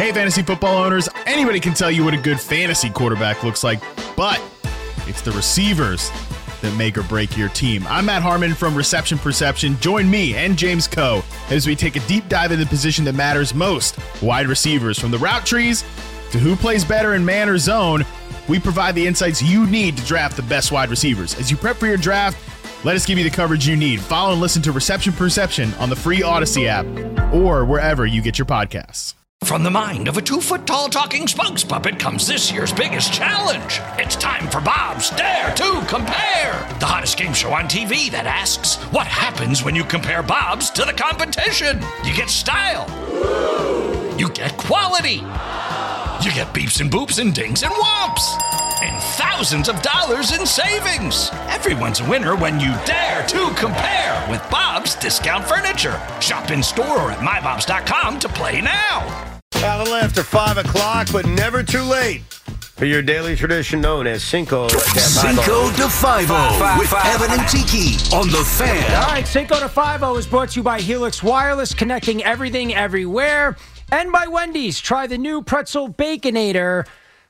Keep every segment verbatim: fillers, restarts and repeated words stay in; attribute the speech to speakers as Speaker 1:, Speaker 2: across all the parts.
Speaker 1: Hey, fantasy football owners, anybody can tell you what a good fantasy quarterback looks like, but it's the receivers that make or break your team. I'm Matt Harmon from Reception Perception. Join me and James Coe as we take a deep dive into the position that matters most, wide receivers. From the route trees to who plays better in man or zone, we provide the insights you need to draft the best wide receivers. As you prep for your draft, let us give you the coverage you need. Follow and listen to Reception Perception on the free Odyssey app or wherever you get your podcasts.
Speaker 2: From the mind of a two-foot-tall talking spokes puppet comes this year's biggest challenge. It's time for Bob's Dare to Compare, the hottest game show on T V that asks, what happens when you compare Bob's to the competition? You get style. You get quality. You get beeps and boops and dings and whomps. And thousands of dollars in savings. Everyone's a winner when you dare to compare with Bob's Discount Furniture. Shop in store or at my bobs dot com to play now.
Speaker 3: A little after five o'clock, but never too late for your daily tradition known as Cinco de
Speaker 4: Cinco de Five-O with Evan and Tiki on The Fan.
Speaker 5: All right, Cinco de Five-O is brought to you by Helix Wireless, connecting everything everywhere, and by Wendy's. Try the new Pretzel Baconator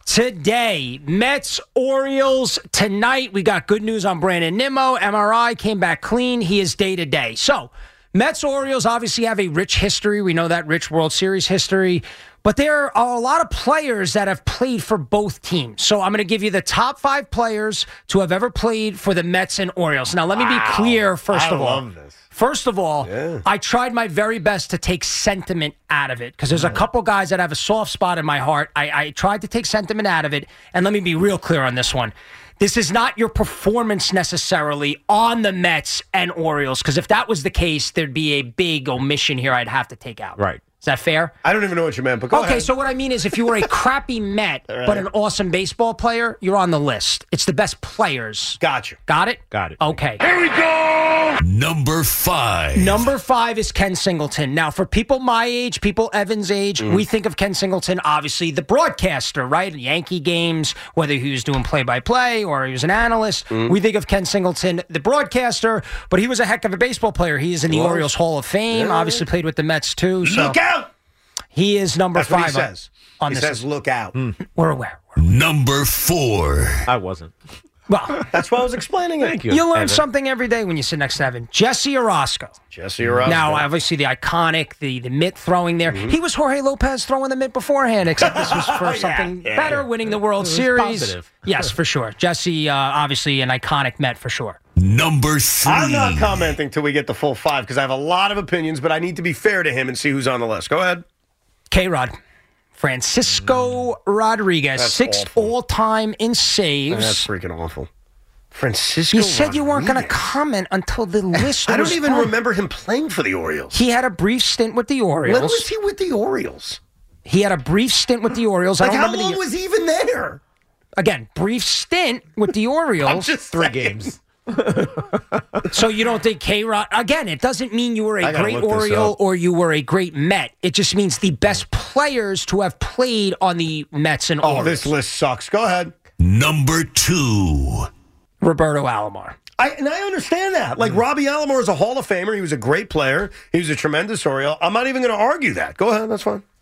Speaker 5: today. Mets, Orioles tonight. We got good news on Brandon Nimmo. M R I came back clean. He is day to day. So, Mets, Orioles obviously have a rich history. We know that rich World Series history. But there are a lot of players that have played for both teams. So I'm going to give you the top five players to have ever played for the Mets and Orioles. Now, let me
Speaker 3: wow.
Speaker 5: be clear, first
Speaker 3: I
Speaker 5: of all.
Speaker 3: love this.
Speaker 5: First of all,
Speaker 3: yeah.
Speaker 5: I tried my very best to take sentiment out of it because there's a couple guys that have a soft spot in my heart. I, I tried to take sentiment out of it. And let me be real clear on this one. This is not your performance necessarily on the Mets and Orioles, because if that was the case, there'd be a big omission here I'd have to take out.
Speaker 3: Right.
Speaker 5: Is that fair?
Speaker 3: I don't even know what you meant, but go
Speaker 5: okay,
Speaker 3: ahead.
Speaker 5: so what I mean is if you were a crappy Met,
Speaker 3: right.
Speaker 5: but an awesome baseball player, you're on the list. It's the best players.
Speaker 3: Gotcha.
Speaker 5: Got it?
Speaker 3: Got it.
Speaker 5: Okay.
Speaker 3: Here we go!
Speaker 4: Number five.
Speaker 5: Number five is Ken Singleton. Now, for people my age, people Evan's age, mm. we think of Ken Singleton, obviously the broadcaster, right? Yankee games, whether he was doing play-by-play or he was an analyst. Mm. We think of Ken Singleton, the broadcaster, but he was a heck of a baseball player. He is in the
Speaker 3: What?
Speaker 5: Orioles Hall of Fame,
Speaker 3: yeah.
Speaker 5: obviously played with the Mets too. So
Speaker 3: look out!
Speaker 5: He is number
Speaker 3: That's
Speaker 5: five.
Speaker 3: what he says.
Speaker 5: On, on
Speaker 3: he
Speaker 5: this.
Speaker 3: says, look out. Mm.
Speaker 5: We're aware. We're aware.
Speaker 4: Number four.
Speaker 6: I wasn't.
Speaker 5: Well,
Speaker 3: that's why I was explaining it.
Speaker 6: Thank you.
Speaker 5: You learn
Speaker 6: Evan.
Speaker 5: something every day when you sit next to Evan. Jesse Orosco.
Speaker 3: Jesse Orosco.
Speaker 5: Now, obviously, the iconic, the, the mitt throwing there. Mm-hmm. He was Jorge Lopez throwing the mitt beforehand, except this was for something
Speaker 3: yeah, yeah.
Speaker 5: better, winning the World Series.
Speaker 6: Positive.
Speaker 5: Yes, for sure. Jesse, uh, obviously, an iconic Met for sure.
Speaker 4: Number three.
Speaker 3: I'm not commenting till we get the full five because I have a lot of opinions, but I need to be fair to him and see who's on the list. Go ahead.
Speaker 5: K-Rod. Francisco Rodriguez,
Speaker 3: That's
Speaker 5: sixth
Speaker 3: awful.
Speaker 5: all-time in saves.
Speaker 3: That's freaking awful. Francisco
Speaker 5: You said
Speaker 3: Rodriguez.
Speaker 5: you weren't going to comment until the list
Speaker 3: I don't
Speaker 5: was
Speaker 3: even
Speaker 5: done.
Speaker 3: remember him playing for the Orioles.
Speaker 5: He had a brief stint with the Orioles.
Speaker 3: When was he with the Orioles?
Speaker 5: He had a brief stint with the Orioles.
Speaker 3: Like,
Speaker 5: I don't
Speaker 3: how
Speaker 5: remember
Speaker 3: long
Speaker 5: the
Speaker 3: was he even there?
Speaker 5: Again, brief stint with the Orioles.
Speaker 3: Just
Speaker 6: Three
Speaker 3: saying.
Speaker 6: games.
Speaker 5: So you don't think K-Rod... Again, it doesn't mean you were a
Speaker 3: I gotta
Speaker 5: great
Speaker 3: look this
Speaker 5: Oriole
Speaker 3: up.
Speaker 5: or you were a great Met. It just means the best players to have played on the Mets and
Speaker 3: Oh,
Speaker 5: Orioles.
Speaker 3: this list sucks. Go ahead.
Speaker 4: Number two.
Speaker 5: Roberto Alomar.
Speaker 3: I, and I understand that. Like, Robbie Alomar is a Hall of Famer. He was a great player. He was a tremendous Oriole. I'm not even going to argue that. Go ahead. That's fine.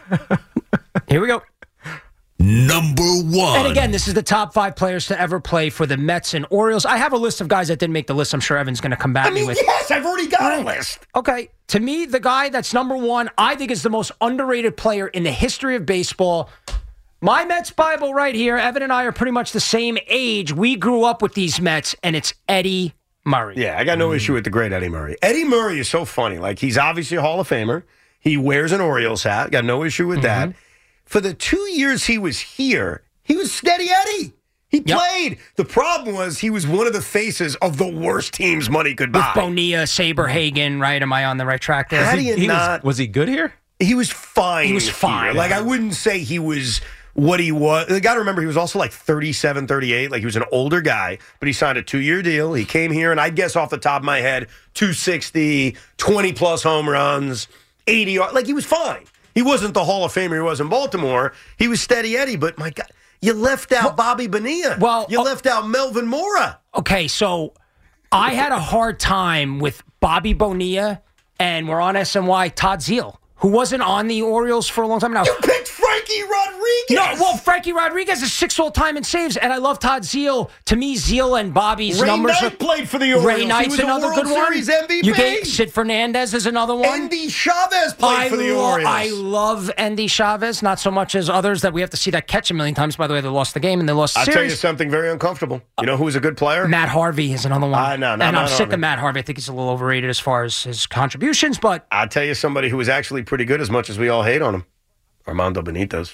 Speaker 5: Here we go.
Speaker 4: Number one.
Speaker 5: And again, this is the top five players to ever play for the Mets and Orioles. I have a list of guys that didn't make the list. I'm sure Evan's going to come back
Speaker 3: I mean,
Speaker 5: with.
Speaker 3: yes, I've already got a list.
Speaker 5: Okay, to me, the guy that's number one, I think is the most underrated player in the history of baseball. My Mets Bible right here. Evan and I are pretty much the same age. We grew up with these Mets, and it's Eddie Murray.
Speaker 3: Yeah, I got no issue with the great Eddie Murray. Eddie Murray is so funny. Like, he's obviously a Hall of Famer. He wears an Orioles hat. Got no issue with
Speaker 5: Mm-hmm.
Speaker 3: that. For the two years he was here, he was Steady Eddie. He
Speaker 5: Yep.
Speaker 3: played. The problem was he was one of the faces of the worst teams money could
Speaker 5: With
Speaker 3: buy.
Speaker 5: Bonilla, Saberhagen, right? Am I on the right track there?
Speaker 3: How do
Speaker 6: He,
Speaker 3: you
Speaker 6: he
Speaker 3: not?
Speaker 6: was, was he good here?
Speaker 3: He was fine.
Speaker 5: He was
Speaker 3: here.
Speaker 5: fine.
Speaker 3: Like, I wouldn't say he was what he was. You got to remember, he was also like thirty-seven, thirty-eight. Like, he was an older guy, but he signed a two-year deal. He came here, and I guess off the top of my head, two sixty, twenty-plus home runs, eighty. Like, he was fine. He wasn't the Hall of Famer he was in Baltimore. He was Steady Eddie, but my God, you left out well, Bobby Bonilla.
Speaker 5: Well,
Speaker 3: you
Speaker 5: uh,
Speaker 3: left out Melvin Mora.
Speaker 5: Okay, so I had a hard time with Bobby Bonilla, and we're on S N Y, Todd Zeile, who wasn't on the Orioles for a long time now.
Speaker 3: You picked Frankie Rodriguez.
Speaker 5: No, well, Frankie Rodriguez is sixth all-time in saves, and I love Todd Zeal. To me, Zeal and Bobby's
Speaker 3: Ray
Speaker 5: numbers.
Speaker 3: Knight played for the Orioles.
Speaker 5: Ray Knight's
Speaker 3: he was
Speaker 5: another
Speaker 3: a World
Speaker 5: good one.
Speaker 3: Series M V P.
Speaker 5: You get Sid Fernandez is another one.
Speaker 3: Andy Chavez played
Speaker 5: I
Speaker 3: for the
Speaker 5: lo-
Speaker 3: Orioles.
Speaker 5: I love Andy Chavez, not so much as others that we have to see that catch a million times. By the way, they lost the game and they lost the
Speaker 3: I'll
Speaker 5: series.
Speaker 3: tell you something very uncomfortable. You know who was a good player?
Speaker 5: Matt Harvey is another one.
Speaker 3: I know, no,
Speaker 5: and I'm
Speaker 3: Matt
Speaker 5: sick
Speaker 3: Harvey.
Speaker 5: of Matt Harvey. I think he's a little overrated as far as his contributions, but
Speaker 3: I'll tell you somebody who was actually pretty good as much as we all hate on him. Armando Benitez.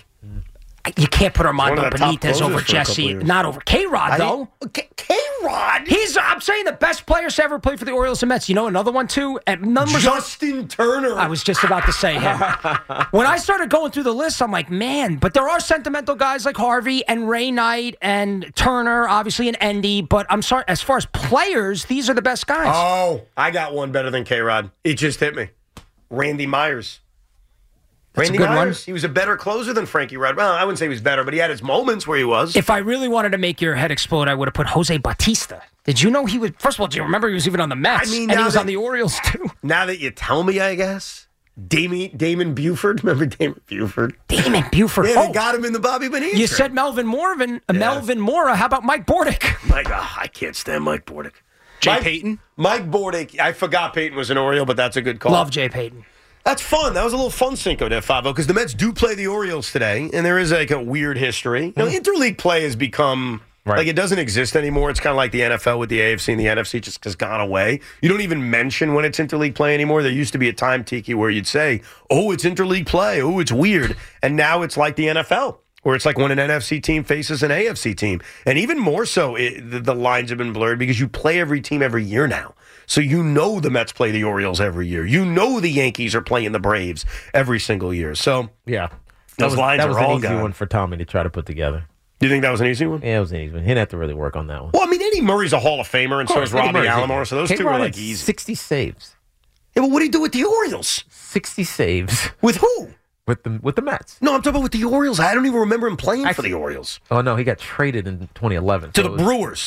Speaker 5: you can't put Armando
Speaker 3: One of the top
Speaker 5: Benitez
Speaker 3: closers
Speaker 5: over
Speaker 3: for a couple
Speaker 5: Jesse.
Speaker 3: years.
Speaker 5: Not over K-Rod, though.
Speaker 3: K- K-Rod?
Speaker 5: He's, I'm saying, the best players to ever play for the Orioles and Mets. You know another one, too? At numbers
Speaker 3: Justin Turner.
Speaker 5: I was just about to say him. When I started going through the list, I'm like, man, but there are sentimental guys like Harvey and Ray Knight and Turner, obviously, and Endy. But I'm sorry, as far as players, these are the best guys.
Speaker 3: Oh, I got one better than K-Rod. It just hit me. Randy Myers.
Speaker 5: That's a
Speaker 3: Randy
Speaker 5: good
Speaker 3: Myers.
Speaker 5: one.
Speaker 3: He was a better closer than Frankie Rod. Well, I wouldn't say he was better, but he had his moments where he was.
Speaker 5: If I really wanted to make your head explode, I would have put Jose Bautista. Did you know he was? First of all, do you remember he was even on the Mets?
Speaker 3: I mean,
Speaker 5: and he
Speaker 3: now
Speaker 5: was
Speaker 3: that-
Speaker 5: on the Orioles too.
Speaker 3: Now that you tell me, I guess. Damon, Damon Buford. Remember Damon Buford?
Speaker 5: Damon Buford.
Speaker 3: Yeah,
Speaker 5: oh,
Speaker 3: they got him in the Bobby Bonilla.
Speaker 5: you
Speaker 3: trade.
Speaker 5: said Melvin Morvin, uh, Melvin Mora. How about Mike Bordick?
Speaker 3: Mike, oh, I can't stand Mike Bordick.
Speaker 1: Jay
Speaker 3: Mike,
Speaker 1: Payton?
Speaker 3: Mike Bordick. I forgot Payton was an Oriole, but that's a good call.
Speaker 5: Love Jay Payton.
Speaker 3: That's fun. That was a little fun Cinco de Favo because the Mets do play the Orioles today, and there is like a weird history. You know, interleague play has become
Speaker 6: Right.
Speaker 3: like it doesn't exist anymore. It's kind of like the N F L with the A F C and the N F C just has gone away. You don't even mention when it's interleague play anymore. There used to be a time, Tiki, where you'd say, "Oh, it's interleague play. Oh, it's weird," and now it's like the N F L. Where it's like when an N F C team faces an A F C team. And even more so, it, the, the lines have been blurred because you play every team every year now. So you know the Mets play the Orioles every year. You know the Yankees are playing the Braves every single year. So
Speaker 6: Yeah.
Speaker 3: Those
Speaker 6: That was,
Speaker 3: lines
Speaker 6: that
Speaker 3: are
Speaker 6: was an
Speaker 3: all
Speaker 6: easy
Speaker 3: gone.
Speaker 6: one for Tommy to try to put together.
Speaker 3: do you think that was an easy one?
Speaker 6: Yeah, it was an easy one. He didn't have to really work on that one.
Speaker 3: Well, I mean, Eddie Murray's a Hall of Famer, and so is
Speaker 6: Eddie
Speaker 3: Robbie
Speaker 6: Murray's
Speaker 3: Alomar.
Speaker 6: easy.
Speaker 3: So those two
Speaker 6: K-Rod
Speaker 3: are like
Speaker 6: had
Speaker 3: easy.
Speaker 6: sixty saves.
Speaker 3: Yeah, but what do you do with the Orioles?
Speaker 6: sixty saves
Speaker 3: With who?
Speaker 6: with the with the Mets.
Speaker 3: No, I'm talking about with the Orioles. I don't even remember him playing for
Speaker 6: Actually-
Speaker 3: the Orioles.
Speaker 6: Oh no, he got traded in twenty eleven.
Speaker 3: To
Speaker 6: so
Speaker 3: the
Speaker 6: it was-
Speaker 3: Brewers.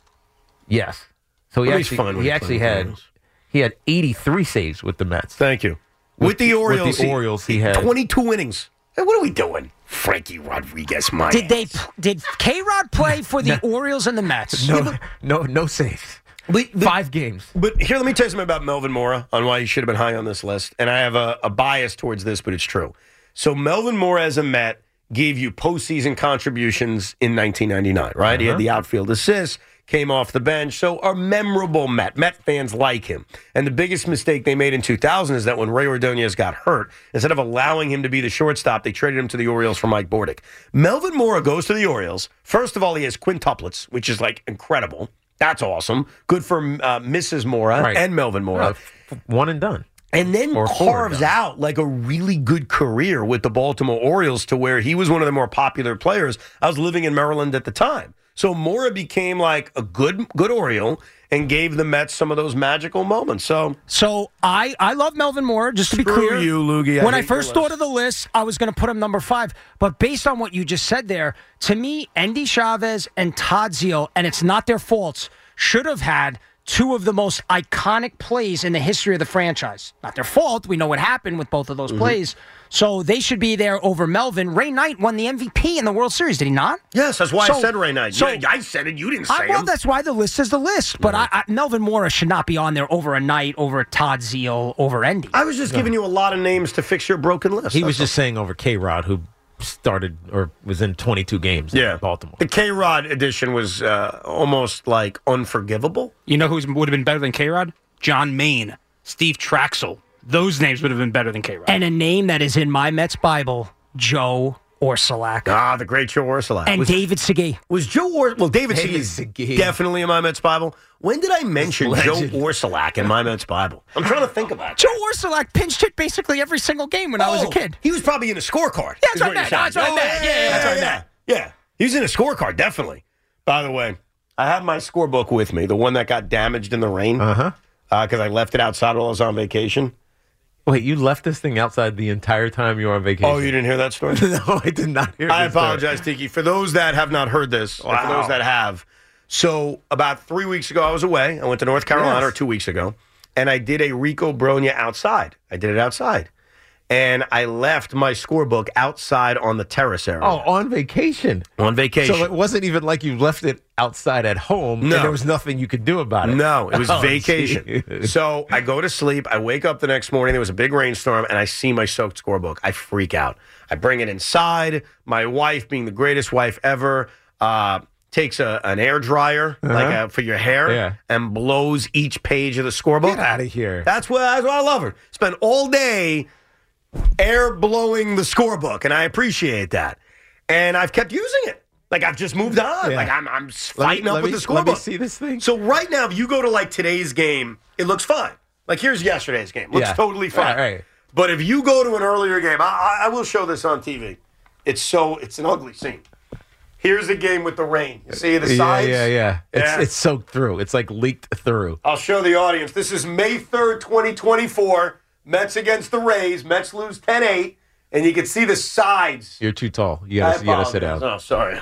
Speaker 6: Yes. So he
Speaker 3: Well, he's
Speaker 6: actually
Speaker 3: fine when
Speaker 6: he
Speaker 3: he
Speaker 6: actually
Speaker 3: plays for the
Speaker 6: had
Speaker 3: Orioles.
Speaker 6: he had eighty-three saves with the Mets.
Speaker 3: Thank you. With, the
Speaker 6: with the
Speaker 3: Orioles. he-
Speaker 6: Orioles, he had-
Speaker 3: twenty-two innings. Hey, what are we doing? Frankie Rodriguez, my
Speaker 5: Did they?
Speaker 3: ass.
Speaker 5: Did K-Rod play for the Orioles and the Mets?
Speaker 6: No, no, no saves.
Speaker 3: But- but-
Speaker 6: Five games.
Speaker 3: But here, let me tell you something about Melvin Mora on why he should have been high on this list. And I have a, a bias towards this, but it's true. So Melvin Mora as a Met gave you postseason contributions in nineteen ninety-nine, right? He had the outfield assists, came off the bench. So a memorable Met. Met fans like him. And the biggest mistake they made in two thousand is that when Ray Ordonez got hurt, instead of allowing him to be the shortstop, they traded him to the Orioles for Mike Bordick. Melvin Mora goes to the Orioles. First of all, he has quintuplets, which is like incredible. That's awesome. Good for uh, Missus Mora
Speaker 6: Right.
Speaker 3: and Melvin Mora.
Speaker 6: Uh, f- one and done.
Speaker 3: And then
Speaker 6: Or four
Speaker 3: carves
Speaker 6: done.
Speaker 3: out like a really good career with the Baltimore Orioles to where he was one of the more popular players. I was living in Maryland at the time. So Mora became like a good good Oriole and gave the Mets some of those magical moments. So
Speaker 5: So I, I love Melvin Moore, just to be
Speaker 3: Screw
Speaker 5: clear.
Speaker 3: you, Loogie. I
Speaker 5: When I
Speaker 3: hate your
Speaker 5: first
Speaker 3: list.
Speaker 5: thought of the list, I was going to put him number five. But based on what you just said there, to me, Andy Chavez and Todd Zeal, and it's not their faults, should have had two of the most iconic plays in the history of the franchise. Not their fault. We know what happened with both of those
Speaker 3: Mm-hmm.
Speaker 5: plays. So they should be there over Melvin. Ray Knight won the M V P in the World Series, did he not?
Speaker 3: yes, that's why I
Speaker 5: So-
Speaker 3: said Ray Knight.
Speaker 5: so-
Speaker 3: Yeah, I said it. You didn't say
Speaker 5: I, well,
Speaker 3: him.
Speaker 5: that's why the list is the list. But I, I, Melvin Mora should not be on there over a Knight, over Todd Zeal, over Endy.
Speaker 3: I was just giving you a lot of names to fix your broken list.
Speaker 6: He was
Speaker 3: That's
Speaker 6: just saying over K-Rod, who started or was in twenty-two games
Speaker 3: all. yeah.
Speaker 6: in Baltimore.
Speaker 3: The K-Rod edition was uh, almost like unforgivable.
Speaker 1: You know who would have been better than K-Rod? John Maine, Steve Traxel. Those names would have been better than K-Rod.
Speaker 5: And a name that is in my Mets Bible, Joe Orsulak.
Speaker 3: Ah, the great Joe Orsulak.
Speaker 5: And
Speaker 3: was,
Speaker 5: David Segui.
Speaker 3: was Joe Or well, David
Speaker 6: David
Speaker 3: Segui
Speaker 6: Segui.
Speaker 3: definitely in my Mets Bible. When did I mention Joe
Speaker 6: Legend.
Speaker 3: Orsulak in my Mets Bible? I'm trying to think about it.
Speaker 5: Joe Orsulak pinched hit basically every single game when I was a
Speaker 3: Oh,
Speaker 5: kid.
Speaker 3: He was probably in a scorecard.
Speaker 5: Yeah, that's
Speaker 3: is
Speaker 5: what I
Speaker 3: you're
Speaker 5: meant.
Speaker 3: saying.
Speaker 5: That's what I
Speaker 3: Oh,
Speaker 5: meant. Yeah, that's what I
Speaker 3: yeah,
Speaker 5: meant.
Speaker 3: Yeah, he was in a scorecard, definitely. By the way, I have my scorebook with me, the one that got damaged in the rain.
Speaker 6: Uh-huh.
Speaker 3: Because I left it outside while I was on vacation.
Speaker 6: Wait, you left this thing outside the entire time you were on vacation?
Speaker 3: Oh, you didn't hear that story?
Speaker 6: No, I did not hear
Speaker 3: I
Speaker 6: this story.
Speaker 3: apologize, Tiki. For those that have not heard this, or for those that have. So about three weeks ago, I was away. I went to North Carolina,
Speaker 6: Yes.
Speaker 3: or two weeks ago, and I did a Rico Bronya outside. I did it outside. and I left my scorebook outside on the terrace area.
Speaker 6: Oh, on vacation.
Speaker 3: On vacation.
Speaker 6: So it wasn't even like you left it outside at home
Speaker 3: No.
Speaker 6: and there was nothing you could do about it.
Speaker 3: No, it was
Speaker 6: Oh,
Speaker 3: vacation.
Speaker 6: geez.
Speaker 3: So I go to sleep. I wake up the next morning. There was a big rainstorm, and I see my soaked scorebook. I freak out. I bring it inside. My wife, being the greatest wife ever, uh, takes a, an air dryer
Speaker 6: Uh-huh.
Speaker 3: like a, for your hair
Speaker 6: Yeah.
Speaker 3: and blows each page of the scorebook.
Speaker 6: Get out of here.
Speaker 3: That's what, that's why I love her. Spend all day air blowing the scorebook, and I appreciate that. And I've kept using it. Like, I've just moved on.
Speaker 6: Yeah.
Speaker 3: Like, I'm, I'm
Speaker 6: Let me-
Speaker 3: fighting up
Speaker 6: let
Speaker 3: with
Speaker 6: me-
Speaker 3: the scorebook.
Speaker 6: Let me see this thing.
Speaker 3: So right now, if you go to, like, today's game, it looks fine. Like, here's yesterday's game. Looks
Speaker 6: Yeah.
Speaker 3: totally fine.
Speaker 6: Right, right.
Speaker 3: But if you go to an earlier game, I, I, I will show this on T V. It's so, it's an ugly scene. Here's a game with the rain. You see the
Speaker 6: Yeah,
Speaker 3: sides?
Speaker 6: yeah, yeah. It's
Speaker 3: Yeah.
Speaker 6: it's soaked through. It's like leaked through.
Speaker 3: I'll show the audience. This is May third, twenty twenty-four. Mets against the Rays. Mets lose ten eight. And you can see the sides.
Speaker 6: You're too tall. You
Speaker 3: I
Speaker 6: gotta, you gotta sit
Speaker 3: apologize.
Speaker 6: down.
Speaker 3: Oh, sorry.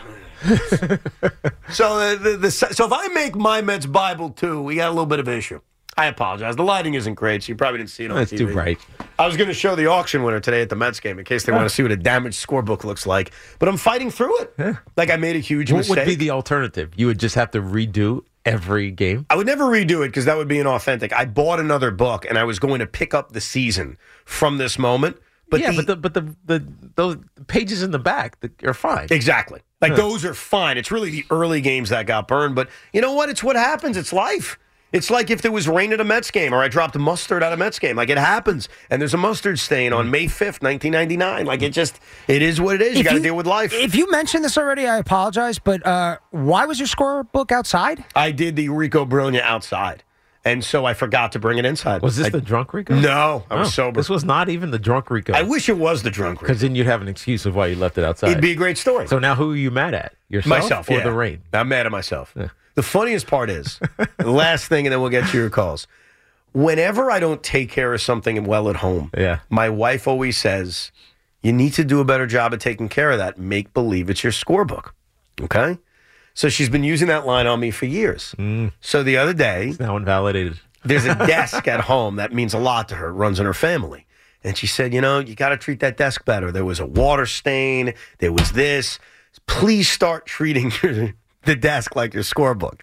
Speaker 3: so the, the, the so if I make my Mets Bible too, we got a little bit of an issue. I apologize. The lighting isn't great, so you probably didn't see it on
Speaker 6: That's
Speaker 3: T V.
Speaker 6: too bright.
Speaker 3: I was going to show the auction winner today at the Mets game in case they want to see what a damaged scorebook looks like. But I'm fighting through it. Like I made a huge
Speaker 6: What
Speaker 3: mistake.
Speaker 6: would be the alternative? You would just have to redo every game?
Speaker 3: I would never redo it because that would be inauthentic. I bought another book and I was going to pick up the season from this moment. But
Speaker 6: yeah,
Speaker 3: the,
Speaker 6: but the but the, the those pages in the back that are fine.
Speaker 3: exactly. Like those are fine. It's really the early games that got burned. But you know what? It's what happens. It's life. It's like if there was rain at a Mets game or I dropped mustard at a Mets game. Like it happens. And there's a mustard stain on May fifth, nineteen ninety-nine. Like it just, it is what it is. You
Speaker 5: If
Speaker 3: got to
Speaker 5: you-
Speaker 3: deal with life.
Speaker 5: If you mentioned this already, I apologize, but uh, why was your scorebook outside?
Speaker 3: I did the Rico Brogna outside. And so I forgot to bring it inside.
Speaker 6: Was this
Speaker 3: I-
Speaker 6: the drunk Rico?
Speaker 3: No, I was
Speaker 6: Oh,
Speaker 3: sober.
Speaker 6: This was not even the drunk Rico.
Speaker 3: I wish it was the drunk Rico.
Speaker 6: Because then you'd have an excuse of why you left it outside.
Speaker 3: It'd be a great story.
Speaker 6: So now who are you mad at? Yourself,
Speaker 3: Myself,
Speaker 6: or
Speaker 3: yeah.
Speaker 6: the rain?
Speaker 3: I'm mad at myself. The funniest part is, the last thing, and then we'll get to your calls. Whenever I don't take care of something well at home,
Speaker 6: Yeah.
Speaker 3: my wife always says, you need to do a better job of taking care of that. Make believe it's your scorebook. Okay? So she's been using that line on me for years.
Speaker 6: Mm.
Speaker 3: So the other day,
Speaker 6: It's now invalidated.
Speaker 3: there's a desk at home that means a lot to her. It runs in her family. And she said, you know, you got to treat that desk better. There was a water stain. There was this. Please start treating your, the desk like your scorebook.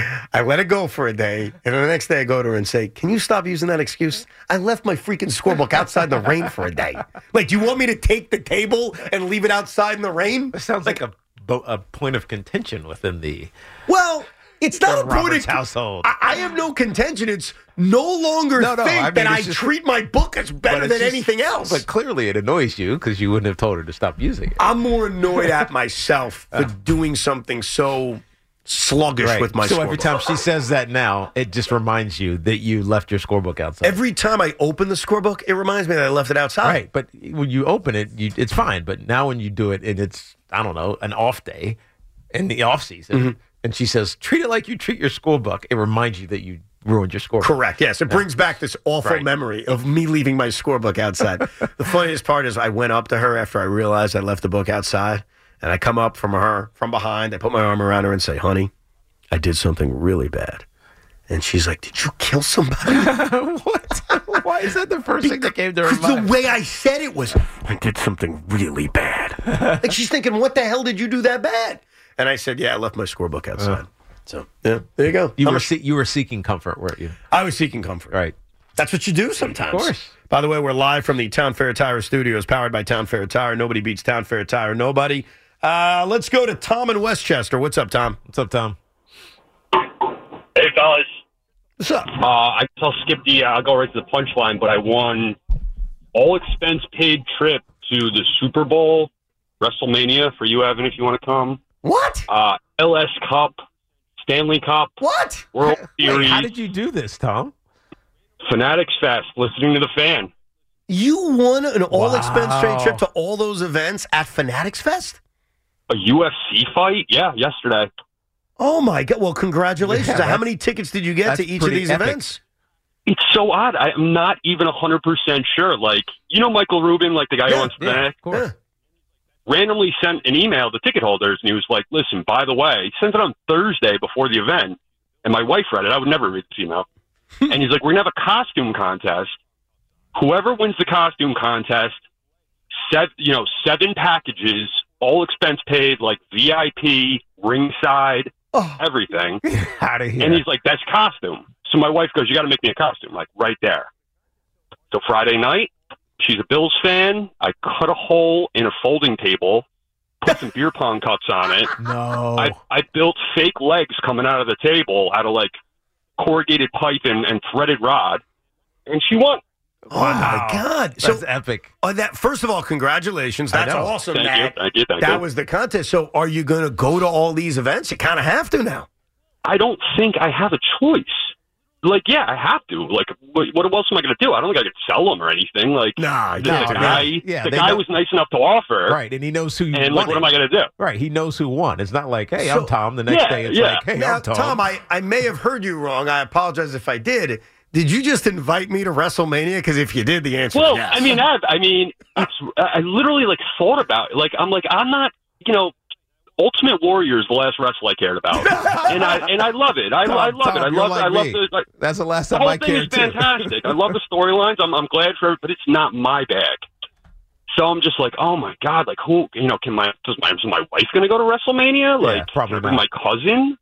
Speaker 3: I let it go for a day. And the next day I go to her and say, can you stop using that excuse? I left my freaking scorebook outside in the rain for a day. Like, do you want me to take the table and leave it outside in the rain?
Speaker 6: It sounds like a, bo- a point of contention within the
Speaker 3: Well, it's not
Speaker 6: The
Speaker 3: a point
Speaker 6: Roberts
Speaker 3: of
Speaker 6: household.
Speaker 3: I, I have no contention. It's no longer
Speaker 6: No, no,
Speaker 3: think
Speaker 6: I mean,
Speaker 3: that I
Speaker 6: it's just-
Speaker 3: treat my book as better
Speaker 6: But it's
Speaker 3: than
Speaker 6: just-
Speaker 3: anything else.
Speaker 6: But clearly it annoys you because you wouldn't have told her to stop using it.
Speaker 3: I'm more annoyed at myself for doing something so sluggish with my
Speaker 6: so
Speaker 3: scorebook.
Speaker 6: every time she says that now, it just reminds you that you left your scorebook outside.
Speaker 3: Every time I open the scorebook, it reminds me that I left it outside.
Speaker 6: Right, but when you open it, you, it's fine. But now when you do it and it's, I don't know, an off day in the off season,
Speaker 3: Mm-hmm.
Speaker 6: and she says, treat it like you treat your scorebook, it reminds you that you ruined your scorebook.
Speaker 3: Correct. Yes, it brings back this awful
Speaker 6: Right.
Speaker 3: memory of me leaving my scorebook outside. The funniest part is I went up to her after I realized I left the book outside, and I come up from her from behind. I put my arm around her and say, "Honey, I did something really bad." And she's like, "Did you kill somebody?"
Speaker 6: What? Why is that the first thing that came to her
Speaker 3: Because the
Speaker 6: mind?
Speaker 3: way I said it was, I did something really bad. Like she's thinking, what the hell did you do that bad? And I said, yeah, I left my scorebook outside. So, yeah, there you go.
Speaker 6: You
Speaker 3: I'm
Speaker 6: were
Speaker 3: a-
Speaker 6: se- you were seeking comfort, weren't you?
Speaker 3: I was seeking comfort.
Speaker 6: Right.
Speaker 3: That's what you do sometimes.
Speaker 6: Of course.
Speaker 3: By the way, we're live from the Town Fair Tire Studios, powered by Town Fair Tire. Nobody beats Town Fair Tire. Nobody. Uh, let's go to Tom in Westchester. What's up, Tom?
Speaker 6: What's up, Tom?
Speaker 7: Hey, fellas.
Speaker 3: What's up?
Speaker 7: Uh, I guess I'll skip the, uh, I'll go right to the punchline, but I won all expense paid trip to the Super Bowl, WrestleMania for you, Evan, if you want to come.
Speaker 3: What?
Speaker 7: Uh, L S Cup, Stanley Cup,
Speaker 3: What?
Speaker 7: World
Speaker 6: Wait,
Speaker 7: Series,
Speaker 6: how did you do this, Tom?
Speaker 7: Fanatics Fest, listening to the fan.
Speaker 3: You won an all-expense
Speaker 6: Wow.
Speaker 3: straight trip to all those events at Fanatics Fest?
Speaker 7: A U F C fight? Yeah, yesterday.
Speaker 3: Oh, my God. Well, congratulations.
Speaker 6: Yeah,
Speaker 3: How
Speaker 6: that's-
Speaker 3: many tickets did you get
Speaker 6: that's
Speaker 3: to each of
Speaker 6: pretty
Speaker 3: these
Speaker 6: epic.
Speaker 3: events?
Speaker 7: It's so odd. I'm not even one hundred percent sure. Like, you know Michael Rubin, like the guy who
Speaker 3: Yeah,
Speaker 7: owns
Speaker 6: Yeah,
Speaker 7: Fanatics?
Speaker 6: of course.
Speaker 3: Yeah.
Speaker 7: Randomly sent an email to ticket holders, and he was like, listen, by the way, he sent it on Thursday before the event, and my wife read it. I would never read this email. And he's like, we're going to have a costume contest. whoever wins the costume contest, seven, you know, seven packages, all expense paid, like V I P, ringside,
Speaker 3: Oh.
Speaker 7: everything.
Speaker 6: Out of here.
Speaker 7: And he's like, that's costume. So my wife goes, you got to make me a costume, like right there. So Friday night, she's a Bills fan. I cut a hole in a folding table, put some beer pong cups on it.
Speaker 6: no.
Speaker 7: I, I built fake legs coming out of the table out of like corrugated pipe and, and threaded rod, and she won.
Speaker 3: Oh my God!
Speaker 6: That's
Speaker 3: So
Speaker 6: epic.
Speaker 3: uh, that first of all, congratulations.
Speaker 6: I
Speaker 3: That's
Speaker 6: know.
Speaker 3: awesome.
Speaker 7: Thank
Speaker 3: Matt.
Speaker 7: you, thank you, thank
Speaker 3: that
Speaker 7: you.
Speaker 3: was the contest. So are you going to go to all these events? You kind of have to now.
Speaker 7: I don't think I have a choice. Like, yeah, I have to. Like, what, what else am I going to do? I don't think I could sell them or anything. Like,
Speaker 3: Nah,
Speaker 7: the,
Speaker 3: you
Speaker 7: the
Speaker 3: can't do that.
Speaker 7: guy,
Speaker 6: Yeah,
Speaker 7: the
Speaker 6: they
Speaker 7: guy
Speaker 6: know-
Speaker 7: was nice enough to offer.
Speaker 6: Right, and he knows who you
Speaker 7: And
Speaker 6: won
Speaker 7: like, what
Speaker 6: it.
Speaker 7: am I going to do?
Speaker 6: Right, he knows who won. It's not like, hey,
Speaker 3: So-
Speaker 6: I'm Tom. The next
Speaker 7: Yeah,
Speaker 6: day, it's
Speaker 7: yeah.
Speaker 6: like, hey,
Speaker 3: Now,
Speaker 6: I'm Tom.
Speaker 3: Tom, I, I may have heard you wrong. I apologize if I did. Did you just invite me to WrestleMania? Because if you did, the answer
Speaker 7: Well,
Speaker 3: is yes.
Speaker 7: I mean, I, I mean, it's, I literally like thought about it. Like, I'm like, I'm not, you know, Ultimate Warrior is the last wrestle I cared about, and I and I love it. I,
Speaker 6: Tom,
Speaker 7: I love
Speaker 6: Tom,
Speaker 7: it. I
Speaker 6: you're
Speaker 7: love.
Speaker 6: like
Speaker 7: I love
Speaker 6: me.
Speaker 7: the. Like,
Speaker 6: That's the last
Speaker 7: the
Speaker 6: time
Speaker 7: whole
Speaker 6: I
Speaker 7: thing is
Speaker 6: cared, too.
Speaker 7: fantastic. I love the storylines. I'm I'm glad for it, but it's not my bag. So I'm just like, oh my god, like who, you know, can my does my is my wife going to go to WrestleMania? Like,
Speaker 6: Yeah, probably
Speaker 7: can I bring
Speaker 6: not.
Speaker 7: my cousin.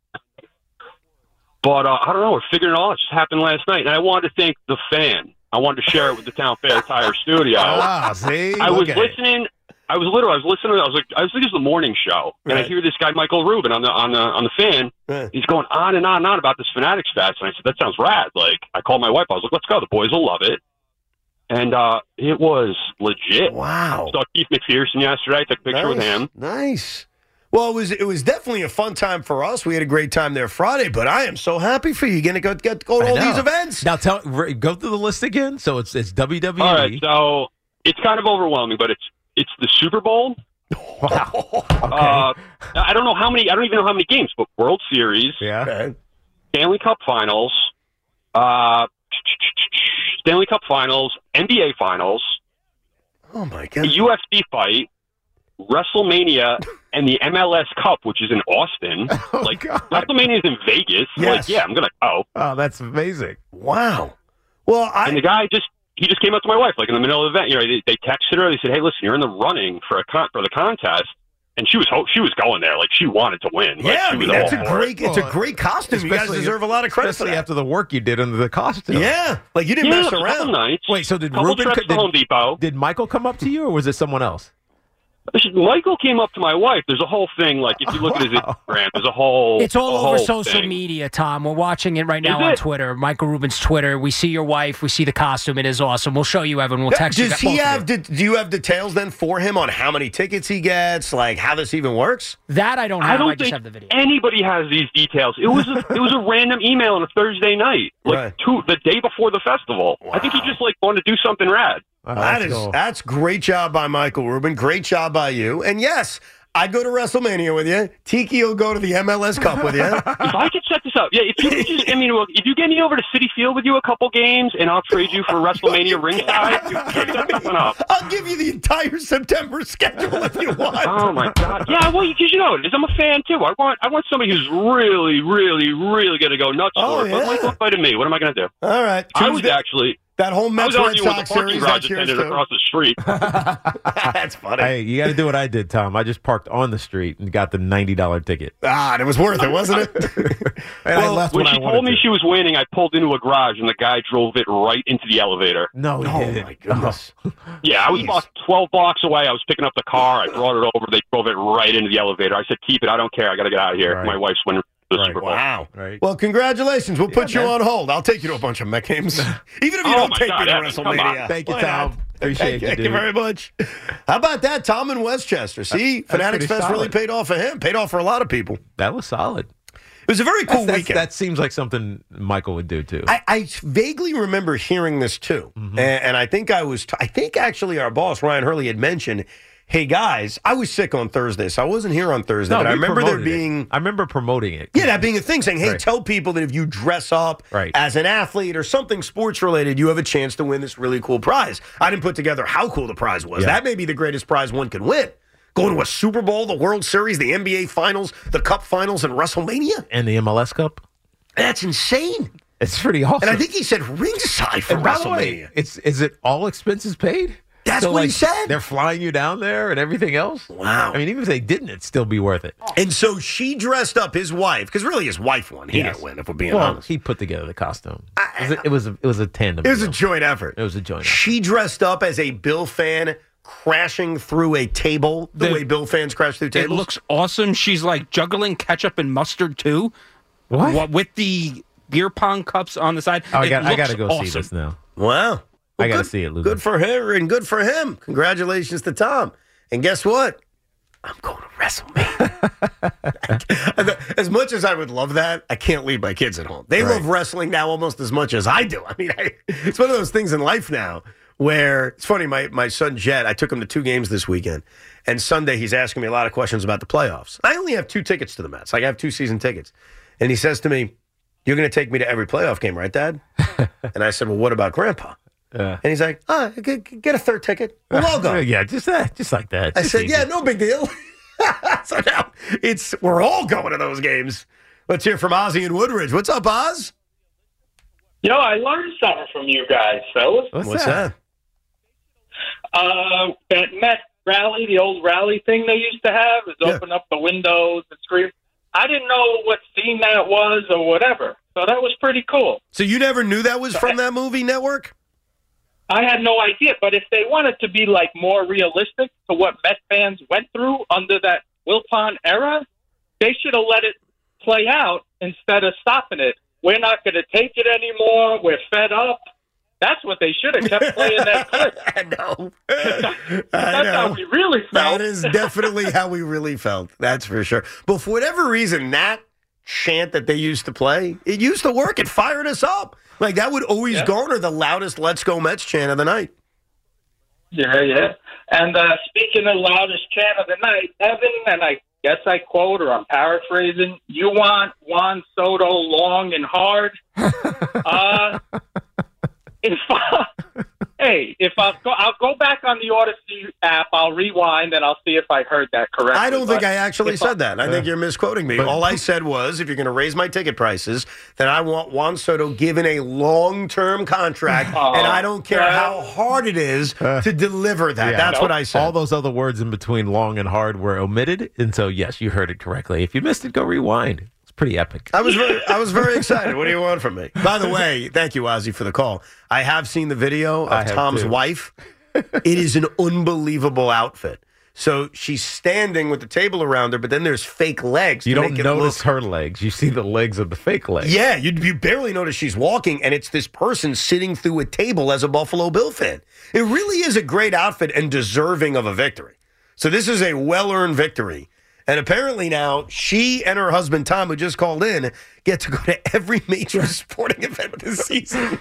Speaker 7: But uh, I don't know. We're figuring it all out. It just happened last night, and I wanted to thank the fan. I wanted to share it with the Town Fair Tire Studio.
Speaker 6: Ah, see?
Speaker 7: I
Speaker 6: Look
Speaker 7: was
Speaker 6: at it.
Speaker 7: listening. I was literally. I was listening. I was like, I was thinking it was the morning show, and
Speaker 3: Right.
Speaker 7: I hear this guy Michael Rubin on the on the on the fan.
Speaker 3: Right.
Speaker 7: He's going on and on and on about this Fanatics Fest, and I said that sounds rad. Like I called my wife. I was like, let's go. The boys will love it. And uh, it was legit.
Speaker 3: Wow.
Speaker 7: Saw Keith McPherson yesterday. I took a picture
Speaker 3: nice.
Speaker 7: with him.
Speaker 3: Nice. Well, it was it was definitely a fun time for us. We had a great time there Friday, but I am so happy for you. You're gonna go get go to
Speaker 6: I
Speaker 3: all
Speaker 6: know.
Speaker 3: these events.
Speaker 6: Now, tell re- go through the list again. So it's it's W W E.
Speaker 7: All right, so it's kind of overwhelming, but it's it's the Super Bowl.
Speaker 6: Wow.
Speaker 7: Uh, I don't know how many. I don't even know how many games, but World Series,
Speaker 6: Yeah.
Speaker 3: Okay.
Speaker 7: Stanley Cup Finals, uh, Stanley Cup Finals, N B A Finals,
Speaker 3: Oh my
Speaker 7: a
Speaker 3: God.
Speaker 7: U F C fight, WrestleMania, and the M L S Cup, which is in Austin.
Speaker 6: Oh,
Speaker 7: like
Speaker 6: God.
Speaker 7: WrestleMania is in Vegas.
Speaker 3: Yes.
Speaker 7: Like, yeah, I'm gonna go.
Speaker 6: Oh, that's amazing.
Speaker 3: Wow. Well, I
Speaker 7: And the guy just he just came up to my wife like in the middle of the event. You know, they, they texted her. They said, "Hey, listen, you're in the running for a con- for the contest." And she was ho- she was going there like she wanted to win. Like,
Speaker 3: yeah, I
Speaker 7: she
Speaker 3: mean
Speaker 7: was
Speaker 3: that's
Speaker 7: all
Speaker 3: a
Speaker 7: for it.
Speaker 3: great it's a
Speaker 6: Well,
Speaker 3: great costume. You guys
Speaker 6: Especially-
Speaker 3: deserve a lot of credit for
Speaker 6: Especially
Speaker 3: that.
Speaker 6: after the work you did under the costume.
Speaker 3: Yeah, like you didn't
Speaker 7: Yeah,
Speaker 3: mess
Speaker 7: it was a couple
Speaker 3: around.
Speaker 7: nights.
Speaker 6: Wait, so did
Speaker 7: couple
Speaker 6: Ruben
Speaker 7: trips
Speaker 6: co-
Speaker 7: to Home
Speaker 6: did,
Speaker 7: Depot.
Speaker 6: did Michael come up to you, or was it someone else?
Speaker 7: Michael came up to my wife. There's a whole thing. Like if you look at his
Speaker 6: Wow.
Speaker 7: Instagram, there's a whole.
Speaker 5: It's all
Speaker 7: a
Speaker 5: over
Speaker 7: whole
Speaker 5: social
Speaker 7: thing.
Speaker 5: media, Tom. We're watching it right now
Speaker 7: Is
Speaker 5: on
Speaker 7: it?
Speaker 5: Twitter. Michael Rubin's Twitter. We see your wife. We see the costume. It is awesome. We'll show you, Evan. We'll text you.
Speaker 3: Does
Speaker 5: both
Speaker 3: he
Speaker 5: of
Speaker 3: have?
Speaker 5: you.
Speaker 3: De- do you have details then for him on how many tickets he gets? Like how this even works?
Speaker 5: that? I don't
Speaker 7: I
Speaker 5: have. I,
Speaker 7: don't
Speaker 5: just
Speaker 7: think
Speaker 5: have the video.
Speaker 7: anybody has these details. It was a, it was a random email on a Thursday night, like
Speaker 3: Right.
Speaker 7: two the day before the festival. I think he just like wanted to do something rad.
Speaker 6: Oh,
Speaker 3: that
Speaker 6: that's
Speaker 3: is
Speaker 6: cool.
Speaker 3: that's great job by Michael Rubin. Great job by you. And yes, I'd go to WrestleMania with you. Tiki will go to the M L S Cup with you.
Speaker 7: If I could set this up, yeah. If you could just, I mean, look, if you get me over to City Field with you a couple games, and I'll trade you for WrestleMania ringside, you can set this one up.
Speaker 3: I'll give you the entire September schedule if you want.
Speaker 7: Oh my God! Yeah, well, because you know it is. I'm a fan too. I want, I want somebody who's really, really, really going to go nuts
Speaker 3: Oh,
Speaker 7: for it. But
Speaker 3: yeah.
Speaker 7: Michael invited me. What am I going to do?
Speaker 3: All right.
Speaker 7: I was
Speaker 3: Tuesday-
Speaker 7: actually,
Speaker 3: that whole
Speaker 7: I
Speaker 3: Mets
Speaker 7: was
Speaker 3: Red
Speaker 7: arguing with
Speaker 3: Sox
Speaker 7: the parking
Speaker 3: series.
Speaker 7: garage
Speaker 3: That's yours
Speaker 7: attendant
Speaker 3: too.
Speaker 7: across the street.
Speaker 3: That's funny.
Speaker 6: Hey, you got to do what I did, Tom. I just parked on the street and got the ninety dollar ticket.
Speaker 3: Ah, and it was worth it, wasn't it?
Speaker 6: And I
Speaker 3: Well,
Speaker 6: left
Speaker 7: When
Speaker 6: when,
Speaker 7: she
Speaker 6: I wanted
Speaker 7: told me
Speaker 6: to.
Speaker 7: she was winning, I pulled into a garage and the guy drove it right into the elevator.
Speaker 6: No, he
Speaker 3: oh
Speaker 6: didn't.
Speaker 3: my goodness.
Speaker 7: Yeah, I was
Speaker 3: Jeez.
Speaker 7: about twelve blocks away. I was picking up the car. I brought it over. They drove it right into the elevator. I said, "Keep it. I don't care. I got to get out of here."
Speaker 6: Right.
Speaker 7: My wife's winning the
Speaker 6: Right.
Speaker 7: Super Bowl.
Speaker 3: Wow.
Speaker 6: Right.
Speaker 3: Well, congratulations. We'll put
Speaker 6: Yeah,
Speaker 3: you
Speaker 6: man.
Speaker 3: on hold. I'll take you to a bunch of Met games. Even if you
Speaker 7: Oh,
Speaker 3: don't
Speaker 7: my
Speaker 3: take
Speaker 7: God,
Speaker 3: me to
Speaker 7: Evan, come on.
Speaker 3: WrestleMania.
Speaker 6: Thank you,
Speaker 3: Why
Speaker 6: Tom.
Speaker 3: not?
Speaker 6: Appreciate
Speaker 3: Thank,
Speaker 6: you,
Speaker 3: thank you
Speaker 6: dude.
Speaker 3: very much. How about that? Tom in Westchester. See, Fanatics
Speaker 6: pretty
Speaker 3: Fest really
Speaker 6: solid.
Speaker 3: paid off for him. Paid off for a lot of people.
Speaker 6: That was solid.
Speaker 3: It was a very cool
Speaker 6: That's- that's-
Speaker 3: weekend.
Speaker 6: that seems like something Michael would do too.
Speaker 3: I, I vaguely remember hearing this too,
Speaker 6: Mm-hmm.
Speaker 3: and, and I think I was. T- I think actually our boss Ryan Hurley had mentioned, "Hey guys, I was sick on Thursday, so I wasn't here on Thursday, but I
Speaker 6: we
Speaker 3: remember there
Speaker 6: promoted it.
Speaker 3: being."
Speaker 6: I remember promoting it.
Speaker 3: Yeah, that being a thing, saying, hey,
Speaker 6: Right.
Speaker 3: tell people that if you dress up
Speaker 6: Right.
Speaker 3: as an athlete or something sports related, you have a chance to win this really cool prize. I didn't put together how cool the prize was.
Speaker 6: Yeah.
Speaker 3: That may be the greatest prize one could win. Going to a Super Bowl, the World Series, the N B A Finals, the Cup Finals, and WrestleMania?
Speaker 6: And the M L S Cup.
Speaker 3: That's insane.
Speaker 6: It's pretty awesome.
Speaker 3: And I think he said ringside for
Speaker 6: And by the way,
Speaker 3: WrestleMania.
Speaker 6: it's is it all expenses paid?
Speaker 3: That's
Speaker 6: So,
Speaker 3: what he
Speaker 6: like,
Speaker 3: said.
Speaker 6: They're flying you down there and everything else.
Speaker 3: Wow.
Speaker 6: I mean, even if they didn't, it'd still be worth it.
Speaker 3: And so she dressed up his wife, because really his wife won. He
Speaker 6: Yes.
Speaker 3: didn't win, if we're being
Speaker 6: Well,
Speaker 3: honest.
Speaker 6: he put together the costume. It was a, it was a, it was a tandem.
Speaker 3: It was a
Speaker 6: deal.
Speaker 3: joint effort.
Speaker 6: It was a joint effort.
Speaker 3: She dressed up as a Bill fan crashing through a table, the,
Speaker 8: The-
Speaker 3: way Bill fans crash through
Speaker 8: It
Speaker 3: tables.
Speaker 8: looks awesome. She's like juggling ketchup and mustard too.
Speaker 6: What?
Speaker 8: Wha- With the beer pong cups on the side.
Speaker 6: Oh, I
Speaker 8: It
Speaker 6: got. I
Speaker 8: looks
Speaker 6: got to go
Speaker 8: awesome.
Speaker 6: see this now.
Speaker 3: Wow.
Speaker 6: I got to
Speaker 3: good-
Speaker 6: see it, Luke.
Speaker 3: Good for her and good for him. Congratulations to Tom. And guess what? I'm going to WrestleMania. As much as I would love that, I can't leave my kids at home. They
Speaker 6: Right.
Speaker 3: love wrestling now almost as much as I do. I mean, I, it's one of those things in life now where it's funny. My, my son Jet, I took him to two games this weekend. And Sunday, he's asking me a lot of questions about the playoffs. I only have two tickets to the Mets. Like, I have two season tickets. And he says to me, "You're going to take me to every playoff game, right, Dad?" And I said, "Well, what about Grandpa?"
Speaker 6: Yeah.
Speaker 3: And he's like, "Ah, oh, get, get a third ticket. We'll all go."
Speaker 6: Yeah, just that, just like that.
Speaker 3: I
Speaker 6: Just
Speaker 3: said,
Speaker 6: easy.
Speaker 3: "Yeah, no big deal." So now it's we're all going to those games. Let's hear from Ozzy and Woodridge. What's up, Oz?
Speaker 9: Yo, I learned something from you guys, fellas.
Speaker 6: What's,
Speaker 3: What's
Speaker 6: that?
Speaker 3: that?
Speaker 9: Uh, that Met rally, the old rally thing they used to have, is
Speaker 3: Yeah.
Speaker 9: open up the windows and scream. I didn't know what scene that was or whatever, so that was pretty cool.
Speaker 3: So you never knew that was from that movie network?
Speaker 9: I had no idea, but if they wanted to be like more realistic to what Met fans went through under that Wilpon era, they should have let it play out instead of stopping it. We're not going to take it anymore. We're fed up. That's what they should have kept playing that clip.
Speaker 3: I know.
Speaker 9: That's
Speaker 3: I
Speaker 9: how
Speaker 3: know.
Speaker 9: we really felt.
Speaker 3: That is definitely how we really felt. That's for sure. But for whatever reason, that chant that they used to play, it used to work. It fired us up. Like, that would always
Speaker 9: Yeah.
Speaker 3: garner the loudest Let's Go Mets chant of the night.
Speaker 9: Yeah, yeah. And uh, speaking of loudest chant of the night, Evan, and I guess I quote or I'm paraphrasing, you want Juan Soto long and hard? uh, if I, hey, if I'll go, I'll go back on the Odyssey app, I'll rewind, and I'll see if I heard that correctly.
Speaker 3: I don't think
Speaker 9: But
Speaker 3: I actually
Speaker 9: if
Speaker 3: said that. I think you're misquoting me.
Speaker 6: But-
Speaker 3: All I said was, if you're going to raise my ticket prices, then I want Juan Soto given a long-term contract,
Speaker 9: Oh,
Speaker 3: and I don't care
Speaker 9: yeah.
Speaker 3: how hard it is to deliver that.
Speaker 6: Yeah.
Speaker 3: That's
Speaker 9: Nope.
Speaker 3: what I said.
Speaker 6: All those other words in between long and hard were omitted, and so yes, you heard it correctly. If you missed it, go rewind. It's pretty epic.
Speaker 3: I was very, I was very excited. What do you want from me? By the way, thank you, Ozzy, for the call. I have seen the video
Speaker 6: I
Speaker 3: of
Speaker 6: have
Speaker 3: Tom's
Speaker 6: too.
Speaker 3: wife. It is an unbelievable outfit. So she's standing with the table around her, but then there's fake legs.
Speaker 6: You
Speaker 3: to
Speaker 6: don't
Speaker 3: make it
Speaker 6: notice
Speaker 3: look-
Speaker 6: her legs; you see the legs of the fake legs.
Speaker 3: Yeah, you, you barely notice she's walking, and it's this person sitting through a table as a Buffalo Bill fan. It really is a great outfit and deserving of a victory. So this is a well-earned victory. And apparently now, she and her husband, Tom, who just called in, get to go to every major sporting event this season.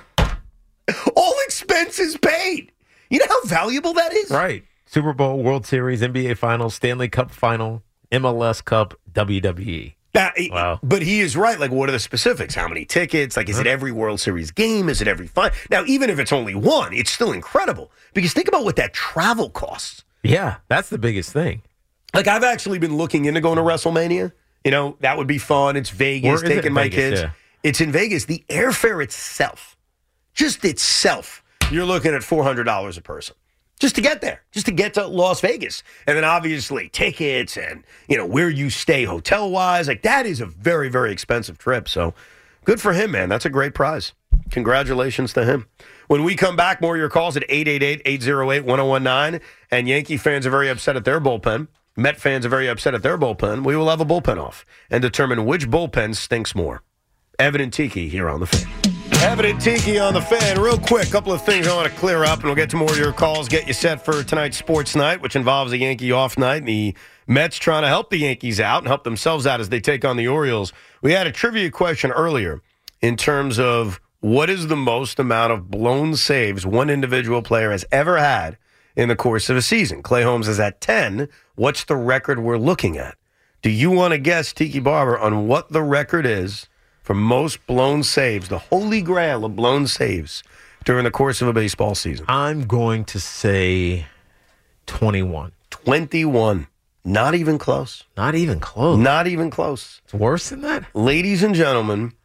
Speaker 3: All expenses paid. You know how valuable that is?
Speaker 6: Right. Super Bowl, World Series, N B A Finals, Stanley Cup Final, M L S Cup, W W E.
Speaker 3: Now,
Speaker 6: Wow.
Speaker 3: But he is right. Like, what are the specifics? How many tickets? Like, is it every World Series game? Is it every final? Now, even if it's only one, it's still incredible. Because think about what that travel costs.
Speaker 6: Yeah, that's the biggest thing.
Speaker 3: Like, I've actually been looking into going to WrestleMania. You know, that would be fun. It's Vegas,
Speaker 6: Where is it?
Speaker 3: taking my
Speaker 6: Vegas,
Speaker 3: kids.
Speaker 6: yeah.
Speaker 3: It's in Vegas. The airfare itself, just itself, you're looking at four hundred dollars a person. Just to get there, just to get to Las Vegas. And then obviously tickets and, you know, where you stay hotel-wise. Like, that is a very, very expensive trip. So good for him, man. That's a great prize. Congratulations to him. When we come back, more of your calls at eight eight eight, eight oh eight, one oh one nine. And Yankee fans are very upset at their bullpen. Met fans are very upset at their bullpen. We will have a bullpen off and determine which bullpen stinks more. Evan and Tiki here on The Fan. Evan and Tiki on The Fan. Real quick, couple of things I want to clear up, and we'll get to more of your calls, get you set for tonight's sports night, which involves a Yankee off night, and the Mets trying to help the Yankees out and help themselves out as they take on the Orioles. We had a trivia question earlier in terms of what is the most amount of blown saves one individual player has ever had in the course of a season. Clay Holmes is at ten. What's the record we're looking at? Do you want to guess, Tiki Barber, on what the record is for most blown saves, the holy grail of blown saves during the course of a baseball season?
Speaker 6: I'm going to say twenty-one.
Speaker 3: twenty-one. Not even close.
Speaker 6: Not even close.
Speaker 3: Not even close.
Speaker 6: It's worse than that?
Speaker 3: Ladies and gentlemen,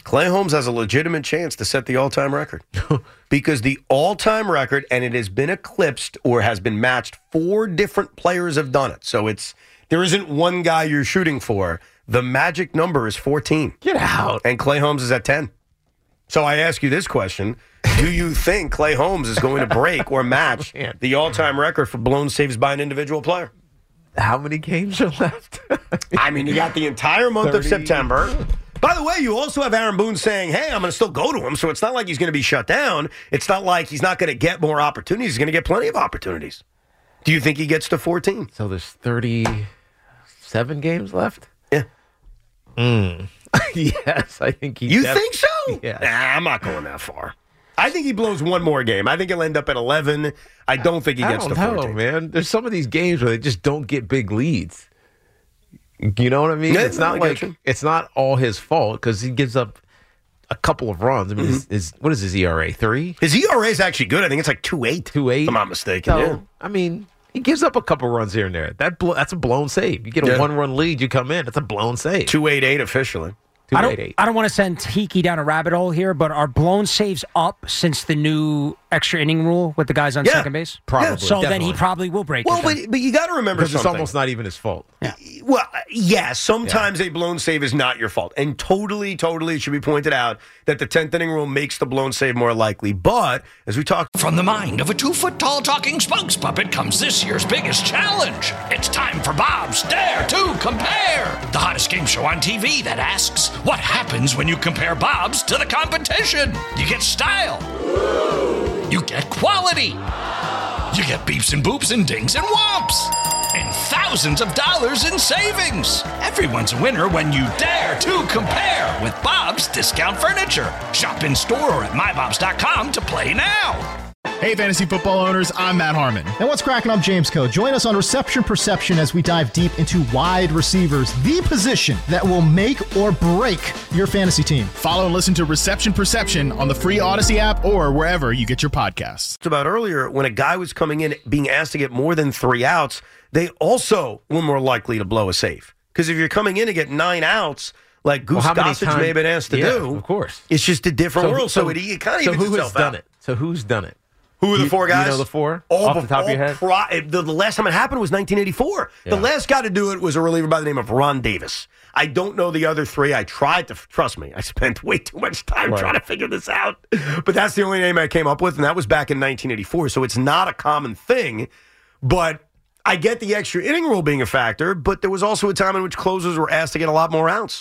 Speaker 3: Clay Holmes has a legitimate chance to set the all-time record because the all-time record, and it has been eclipsed or has been matched, four different players have done it. So it's there isn't one guy you're shooting for. The magic number is fourteen.
Speaker 6: Get out.
Speaker 3: And Clay Holmes is at ten. So I ask you this question. Do you think Clay Holmes is going to break or match the all-time record for blown saves by an individual player?
Speaker 6: How many games are left?
Speaker 3: I mean, you got the entire month
Speaker 6: thirty
Speaker 3: of September. By the way, you also have Aaron Boone saying, hey, I'm going to still go to him, so it's not like he's going to be shut down. It's not like he's not going to get more opportunities. He's going to get plenty of opportunities. Do you think he gets to fourteen?
Speaker 6: So there's thirty-seven games left?
Speaker 3: Yeah.
Speaker 6: Mm. Yes, I think he
Speaker 3: You
Speaker 6: def-
Speaker 3: think so?
Speaker 6: Yeah.
Speaker 3: Nah, I'm not going that far. I think he blows one more game. I think he'll end up at eleven. I don't think he
Speaker 6: I
Speaker 3: gets
Speaker 6: don't
Speaker 3: to fourteen.
Speaker 6: know, man. There's some of these games where they just don't get big leads. You know what I mean?
Speaker 3: Yeah,
Speaker 6: it's
Speaker 3: no,
Speaker 6: not
Speaker 3: I
Speaker 6: like
Speaker 3: get you.
Speaker 6: it's not all his fault because he gives up a couple of runs. I mean,
Speaker 3: Mm-hmm.
Speaker 6: his, his, what is his E R A? Three?
Speaker 3: His E R A is actually good. I think it's like two eight.
Speaker 6: Two eight.
Speaker 3: If I'm not mistaken.
Speaker 6: So,
Speaker 3: yeah.
Speaker 6: I mean, he gives up a couple runs here and there. That blo- that's a blown save. You get a
Speaker 3: Yeah.
Speaker 6: one run lead, you come in. That's a blown save.
Speaker 3: two eight eight officially.
Speaker 6: Two
Speaker 5: I don't,
Speaker 6: eight eight.
Speaker 5: I don't want to send Tiki down a rabbit hole here, but are blown saves up since the new extra inning rule with the guys on
Speaker 3: Yeah.
Speaker 5: second base?
Speaker 6: Probably.
Speaker 5: So then he
Speaker 6: Definitely.
Speaker 5: probably will break
Speaker 3: Well,
Speaker 5: it.
Speaker 3: but,
Speaker 5: then.
Speaker 3: but you got to remember
Speaker 6: Because it's
Speaker 3: something.
Speaker 6: almost not even his fault.
Speaker 3: Well, yeah, sometimes a blown save is not your fault. And totally, totally, it should be pointed out that the tenth inning rule makes the blown save more likely. But as we talked,
Speaker 2: From the mind of a two-foot-tall talking spokes puppet comes this year's biggest challenge. It's time for Bob's Dare to Compare, the hottest game show on T V that asks, what happens when you compare Bob's to the competition? You get style. You get quality. You get beeps and boops and dings and whomps. And thousands of dollars in savings. Everyone's a winner when you dare to compare with Bob's Discount Furniture. Shop in store or at my bobs dot com to play now.
Speaker 1: Hey, fantasy football owners, I'm Matt Harmon.
Speaker 10: And what's cracking? I'm James Coe. Join us on Reception Perception as we dive deep into wide receivers, the position that will make or break your fantasy team.
Speaker 1: Follow and listen to Reception Perception on the free Odyssey app or wherever you get your podcasts.
Speaker 3: about earlier, when a guy was coming in being asked to get more than three outs, they also were more likely to blow a save. Because if you're coming in to get nine outs, like Goose
Speaker 6: Well, how many
Speaker 3: Gossage
Speaker 6: times-
Speaker 3: may have been asked to
Speaker 6: Yeah,
Speaker 3: do,
Speaker 6: of course.
Speaker 3: it's just a different world. So, it, it kind of
Speaker 6: so
Speaker 3: evens
Speaker 6: who has
Speaker 3: itself
Speaker 6: done
Speaker 3: out.
Speaker 6: it? So who's done it?
Speaker 3: Who are the
Speaker 6: You-
Speaker 3: four
Speaker 6: you
Speaker 3: guys?
Speaker 6: know the four?
Speaker 3: All
Speaker 6: Off the top of your
Speaker 3: all
Speaker 6: head?
Speaker 3: Pri- the, the last time it happened was nineteen eighty-four. The
Speaker 6: Yeah.
Speaker 3: last guy to do it was a reliever by the name of Ron Davis. I don't know the other three. I tried to, trust me, I spent way too much time
Speaker 6: Right.
Speaker 3: trying to figure this out. But that's the only name I came up with, and that was back in nineteen eighty-four. So it's not a common thing. But I get the extra inning rule being a factor, but there was also a time in which closers were asked to get a lot more outs.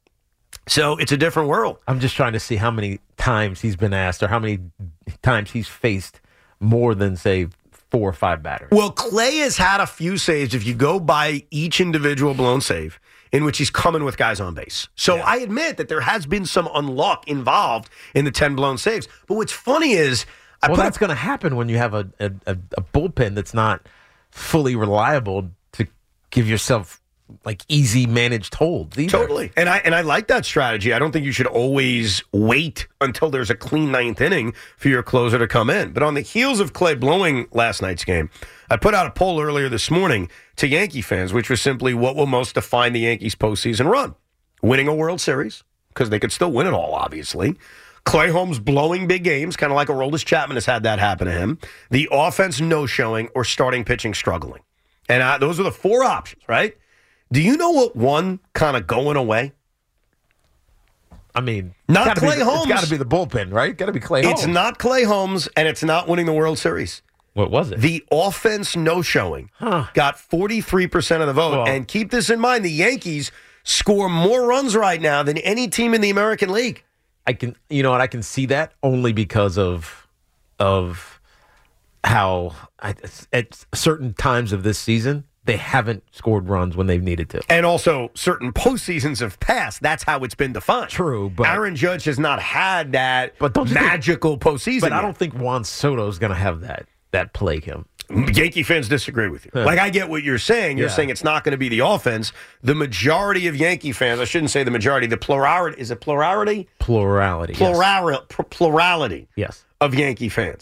Speaker 3: So it's a different world.
Speaker 6: I'm just trying to see how many times he's been asked or how many times he's faced more than, say, four or five batters.
Speaker 3: Well, Clay has had a few saves, if you go by each individual blown save, in which he's coming with guys on base. So I admit that there has been some unluck involved in the ten blown saves. But what's funny is, I
Speaker 6: well,
Speaker 3: put
Speaker 6: that's
Speaker 3: a,
Speaker 6: going to happen when you have a, a, a, a bullpen that's not fully reliable to give yourself like easy managed holds either.
Speaker 3: Totally. And I and I like that strategy. I don't think you should always wait until there's a clean ninth inning for your closer to come in. But on the heels of Clay blowing last night's game, I put out a poll earlier this morning to Yankee fans, which was simply what will most define the Yankees' postseason run. Winning a World Series, because they could still win it all, obviously. Clay Holmes blowing big games, kind of like Aroldis Chapman has had that happen to him. The offense no-showing or starting pitching struggling. And I, those are the four options, right? Do you know what one kind of going away?
Speaker 6: I mean,
Speaker 3: Not
Speaker 6: gotta
Speaker 3: Clay
Speaker 6: be the,
Speaker 3: Holmes.
Speaker 6: It's got to be the bullpen, right? Got to be Clay Holmes.
Speaker 3: It's not Clay Holmes, and it's not winning the World Series.
Speaker 6: What was it?
Speaker 3: The offense no-showing
Speaker 6: Huh.
Speaker 3: got forty-three percent of the vote.
Speaker 6: Well-
Speaker 3: and keep this in mind, the Yankees score more runs right now than any team in the American League.
Speaker 6: I can, you know what? I can see that only because of of how I, at certain times of this season they haven't scored runs when they've needed to.
Speaker 3: And also, certain postseasons have passed. That's how it's been defined.
Speaker 6: True, but
Speaker 3: Aaron Judge has not had that
Speaker 6: But don't you think-
Speaker 3: magical postseason
Speaker 6: But I
Speaker 3: yet.
Speaker 6: don't think Juan Soto is going to have that that plague him.
Speaker 3: Yankee fans disagree with you. Like, I get what you're saying. You're
Speaker 6: Yeah.
Speaker 3: saying it's not going to be the offense. The majority of Yankee fans, I shouldn't say the majority, the plurality, is it plurality?
Speaker 6: Plurality. yes.
Speaker 3: Plurality, plurality
Speaker 6: Yes.
Speaker 3: of Yankee fans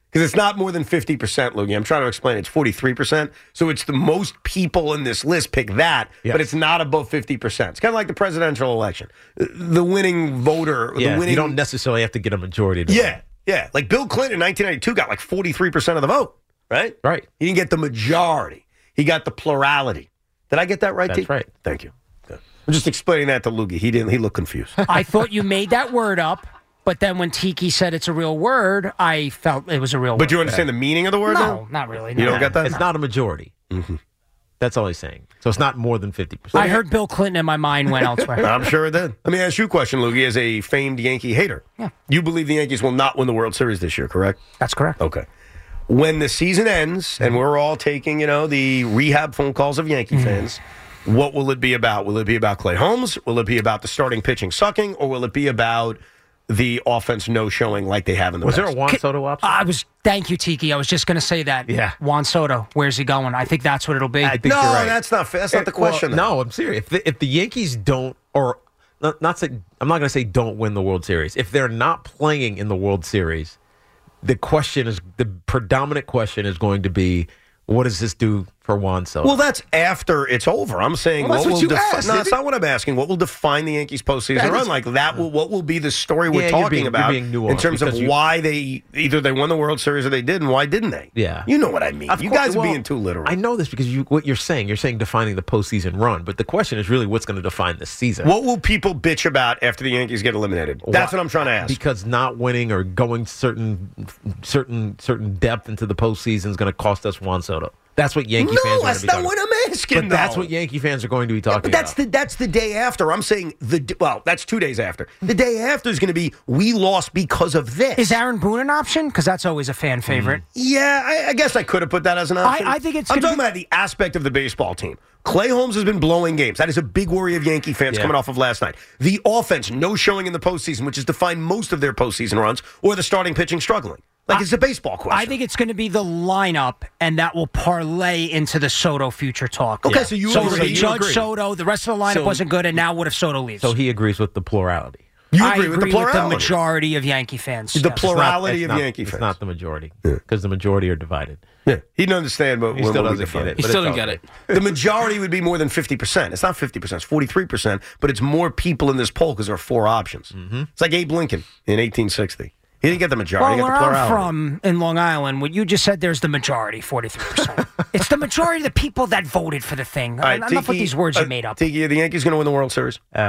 Speaker 3: Because it's not more than fifty percent, Loogie. I'm trying to explain. It's forty-three percent. So it's the most people in this list pick that,
Speaker 6: Yes.
Speaker 3: but it's not above fifty percent. It's kind of like the presidential election. The winning voter,
Speaker 6: Yeah,
Speaker 3: the winning.
Speaker 6: you don't necessarily have to get a majority. To
Speaker 3: Yeah, yeah. Like Bill Clinton in nineteen ninety-two got like forty-three percent of the vote, right?
Speaker 6: Right.
Speaker 3: He didn't get the majority. He got the plurality. Did I get that right,
Speaker 6: That's
Speaker 3: T?
Speaker 6: right.
Speaker 3: Thank you. Good. I'm just explaining that to Loogie. He didn't. He looked confused.
Speaker 5: I thought you made that word up, but then when Tiki said it's a real word, I felt it was a real word.
Speaker 3: But do you understand the meaning of the word?
Speaker 5: No,
Speaker 3: now?
Speaker 5: not really.
Speaker 3: You
Speaker 5: no.
Speaker 3: don't get that?
Speaker 6: It's not a majority.
Speaker 3: Mm-hmm.
Speaker 6: That's all he's saying. So it's not more than fifty percent.
Speaker 5: I heard Bill Clinton and my mind went elsewhere.
Speaker 3: I'm sure it did. Let me ask you a question, Loogie, as a famed Yankee hater.
Speaker 5: Yeah.
Speaker 3: You believe the Yankees will not win the World Series this year, correct?
Speaker 5: That's correct.
Speaker 3: Okay. When the season ends and we're all taking, you know, the rehab phone calls of Yankee
Speaker 5: Mm.
Speaker 3: fans, what will it be about? Will it be about Clay Holmes? Will it be about the starting pitching sucking? Or will it be about the offense no-showing like they have in the
Speaker 6: Was
Speaker 3: past?
Speaker 6: there a Juan Soto option?
Speaker 5: I was. Thank you, Tiki. I was just going to say that.
Speaker 6: Yeah.
Speaker 5: Juan Soto. Where's he going? I think that's what it'll be.
Speaker 6: I think
Speaker 3: No,
Speaker 6: you're right.
Speaker 3: that's not fair. That's not the
Speaker 6: Well,
Speaker 3: question. though.
Speaker 6: no, I'm serious. If the, if the Yankees don't, or not, not say, I'm not going to say don't win the World Series. If they're not playing in the World Series, the question is the predominant question is going to be, what does this do for Juan Soto?
Speaker 3: Well, that's after it's over. I'm saying
Speaker 6: Well, that's
Speaker 3: what
Speaker 6: what
Speaker 3: will
Speaker 6: you
Speaker 3: defi-
Speaker 6: asked,
Speaker 3: No,
Speaker 6: isn't
Speaker 3: that's
Speaker 6: it?
Speaker 3: not what I'm asking. What will define the Yankees postseason
Speaker 6: That
Speaker 3: run?
Speaker 6: is-
Speaker 3: Like that will what will be the story we're
Speaker 6: Yeah, you're
Speaker 3: talking
Speaker 6: being- you're
Speaker 3: about
Speaker 6: being nuanced
Speaker 3: in terms of
Speaker 6: because you-
Speaker 3: why they either they won the World Series or they didn't. Why didn't they?
Speaker 6: Yeah.
Speaker 3: you know what I mean.
Speaker 6: Of
Speaker 3: you
Speaker 6: course-
Speaker 3: guys are
Speaker 6: well,
Speaker 3: being too literal.
Speaker 6: I know this because you what you're saying. You're saying defining the postseason run, but the question is really what's going to define the season.
Speaker 3: What will people bitch about after the Yankees get eliminated? That's
Speaker 6: Why-
Speaker 3: what I'm trying to ask.
Speaker 6: Because not winning or going certain certain certain depth into the postseason is going to cost us Juan Soto. That's what Yankee
Speaker 3: no,
Speaker 6: fans are
Speaker 3: that's
Speaker 6: going to be
Speaker 3: not
Speaker 6: talking
Speaker 3: what
Speaker 6: about.
Speaker 3: I'm asking.
Speaker 6: But that's
Speaker 3: though.
Speaker 6: what Yankee fans are going to be talking
Speaker 3: But that's
Speaker 6: about.
Speaker 3: the that's the day after. I'm saying the d- well, that's two days after. The day after is going to be we lost because of this.
Speaker 5: Is Aaron Boone an option? Because that's always a fan favorite.
Speaker 3: Yeah, I, I guess I could have put that as an option.
Speaker 5: I think it's
Speaker 3: I'm
Speaker 5: gonna
Speaker 3: talking about the aspect of the baseball team. Clay Holmes has been blowing games. That is a big worry of Yankee fans
Speaker 6: Yeah.
Speaker 3: coming off of last night. The offense, no showing in the postseason, which has defined most of their postseason runs, or the starting pitching struggling. Like, it's a baseball question.
Speaker 5: I think it's going to be the lineup, and that will parlay into the Soto future talk.
Speaker 3: Okay, so you
Speaker 5: so
Speaker 3: agree.
Speaker 5: it'll be
Speaker 3: You
Speaker 5: Judge
Speaker 3: agree.
Speaker 5: Soto. The rest of the lineup
Speaker 6: So-
Speaker 5: wasn't good, and now what if Soto leaves?
Speaker 6: So he agrees with the plurality.
Speaker 3: You
Speaker 5: I
Speaker 3: agree with the
Speaker 5: agree with the
Speaker 3: plurality.
Speaker 5: majority of Yankee fans.
Speaker 3: The
Speaker 5: yes.
Speaker 3: plur- Plurality
Speaker 6: It's
Speaker 3: of
Speaker 6: not-
Speaker 3: Yankee
Speaker 6: it's
Speaker 3: fans.
Speaker 6: not the majority because the majority are divided.
Speaker 3: Yeah, he didn't understand, but
Speaker 6: He
Speaker 3: when
Speaker 6: still
Speaker 3: we
Speaker 6: doesn't
Speaker 3: define
Speaker 6: get it.
Speaker 8: He
Speaker 6: but
Speaker 8: still
Speaker 6: it's
Speaker 8: didn't
Speaker 6: all
Speaker 8: get
Speaker 6: good.
Speaker 8: it.
Speaker 3: The majority would be more than fifty percent. It's not fifty percent. It's forty-three percent, but it's more people in this poll because there are four options.
Speaker 6: Mm-hmm.
Speaker 3: It's like Abe Lincoln in eighteen sixty. He didn't get the majority.
Speaker 5: Well,
Speaker 3: he got
Speaker 5: where
Speaker 3: the
Speaker 5: I'm
Speaker 3: plurality.
Speaker 5: from in Long Island, what you just said, there's the majority, forty-three percent. It's the majority of the people that voted for the thing.
Speaker 3: All right,
Speaker 5: Enough with
Speaker 3: Tiki,
Speaker 5: these words
Speaker 3: uh,
Speaker 5: you made up.
Speaker 3: Tiki, are the Yankees going to win the World Series?
Speaker 6: Uh,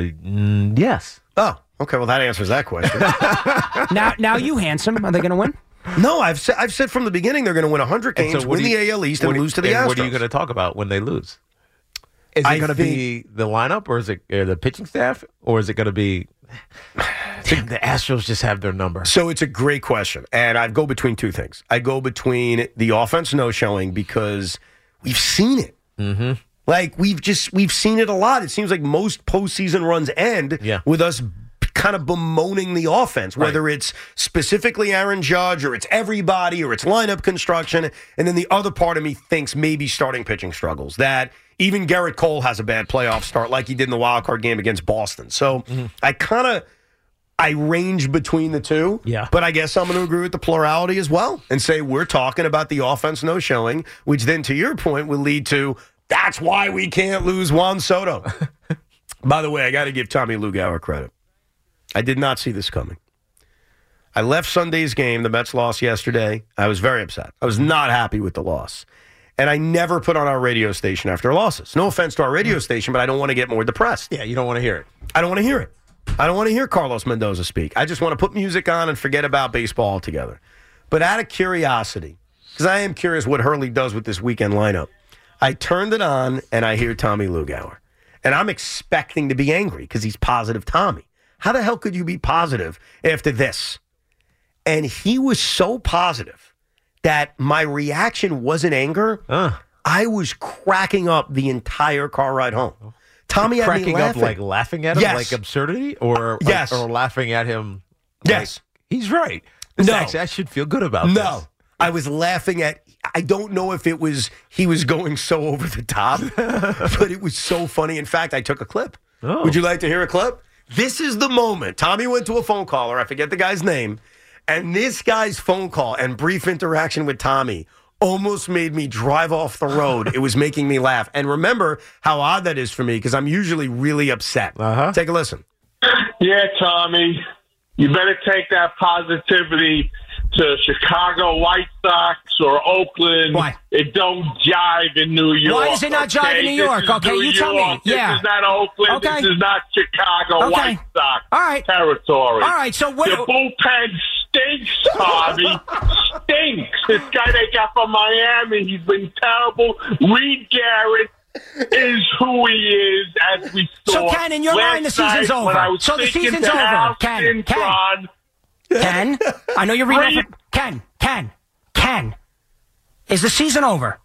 Speaker 6: mm, yes.
Speaker 3: Oh, okay. Well, that answers that question.
Speaker 5: now, now you handsome. Are they going to win?
Speaker 3: No, I've said, I've said from the beginning they're going to win one hundred
Speaker 6: And
Speaker 3: games,
Speaker 6: so what
Speaker 3: win
Speaker 6: do
Speaker 3: the
Speaker 6: you-
Speaker 3: A L East,
Speaker 6: what
Speaker 3: and
Speaker 6: do-
Speaker 3: lose to the
Speaker 6: and
Speaker 3: Astros.
Speaker 6: What are you going to talk about when they lose? Is it
Speaker 3: I
Speaker 6: going to be the lineup, or is it uh, the pitching staff, or is it going to be the Astros just have their number?
Speaker 3: So it's a great question, and I go between two things. I go between the offense no showing because we've seen it.
Speaker 6: Mm-hmm.
Speaker 3: Like we've just we've seen it a lot. It seems like most postseason runs end
Speaker 6: Yeah.
Speaker 3: with us kind of bemoaning the offense, whether
Speaker 6: Right.
Speaker 3: it's specifically Aaron Judge or it's everybody or it's lineup construction. And then the other part of me thinks maybe starting pitching struggles. That even Garrett Cole has a bad playoff start like he did in the wild card game against Boston. So
Speaker 6: Mm-hmm.
Speaker 3: I kind of I range between the two.
Speaker 6: Yeah.
Speaker 3: But I guess I'm going to agree with the plurality as well and say we're talking about the offense no showing, which then to your point will lead to that's why we can't lose Juan Soto. By the way, I got to give Tommy Lugauer credit. I did not see this coming. I left Sunday's game. The Mets lost yesterday. I was very upset. I was not happy with the loss. And I never put on our radio station after losses. No offense to our radio station, but I don't want to get more depressed.
Speaker 6: Yeah, you don't want to hear it.
Speaker 3: I don't want to hear it. I don't want to hear Carlos Mendoza speak. I just want to put music on and forget about baseball altogether. But out of curiosity, because I am curious what Hurley does with this weekend lineup, I turned it on and I hear Tommy Lugauer. And I'm expecting to be angry because he's positive Tommy. How the hell could you be positive after this? And he was so positive that my reaction wasn't anger.
Speaker 6: Uh.
Speaker 3: I was cracking up the entire car ride home. Tommy had me
Speaker 6: Cracking up,
Speaker 3: laughing.
Speaker 6: like laughing at him,
Speaker 3: Yes.
Speaker 6: like absurdity, or
Speaker 3: Yes.
Speaker 6: or laughing at him. Like,
Speaker 3: Yes.
Speaker 6: he's right. This
Speaker 3: No.
Speaker 6: actually, I should feel good about
Speaker 3: No,
Speaker 6: this.
Speaker 3: I was laughing at. I don't know if it was he was going so over the top, but it was so funny. In fact, I took a clip.
Speaker 6: Oh.
Speaker 3: Would you like to hear a clip? This is the moment. Tommy went to a phone caller. I forget the guy's name, And this guy's phone call and brief interaction with Tommy almost made me drive off the road. It was making me laugh. And remember how odd that is for me because I'm usually really upset.
Speaker 6: Uh-huh.
Speaker 3: Take a listen.
Speaker 11: Yeah, Tommy, you better take that positivity to Chicago White Sox or Oakland.
Speaker 5: Why?
Speaker 11: It don't jive in New York.
Speaker 5: Why does it not
Speaker 11: okay?
Speaker 5: jive in New York?
Speaker 11: This is
Speaker 5: Okay,
Speaker 11: New
Speaker 5: you tell me.
Speaker 11: York.
Speaker 5: Yeah.
Speaker 11: This is not Oakland.
Speaker 5: Okay.
Speaker 11: This is not Chicago
Speaker 5: Okay.
Speaker 11: White Sox
Speaker 5: All right.
Speaker 11: territory.
Speaker 5: All right, so what?
Speaker 11: The bullpen stinks, Tommy. stinks. This guy they got from Miami, he's been terrible. Reed Garrett is who he is, as we saw.
Speaker 5: So, Ken, in your
Speaker 11: last
Speaker 5: mind, the season's
Speaker 11: night
Speaker 5: over.
Speaker 11: when I was
Speaker 5: So the
Speaker 11: speaking
Speaker 5: season's
Speaker 11: to
Speaker 5: over.
Speaker 11: Al
Speaker 5: Ken, Ken.
Speaker 11: Cintron.
Speaker 5: Ken, I know you're reading.
Speaker 11: Reed-
Speaker 5: Off of, Ken, Ken, Ken. Is the season over?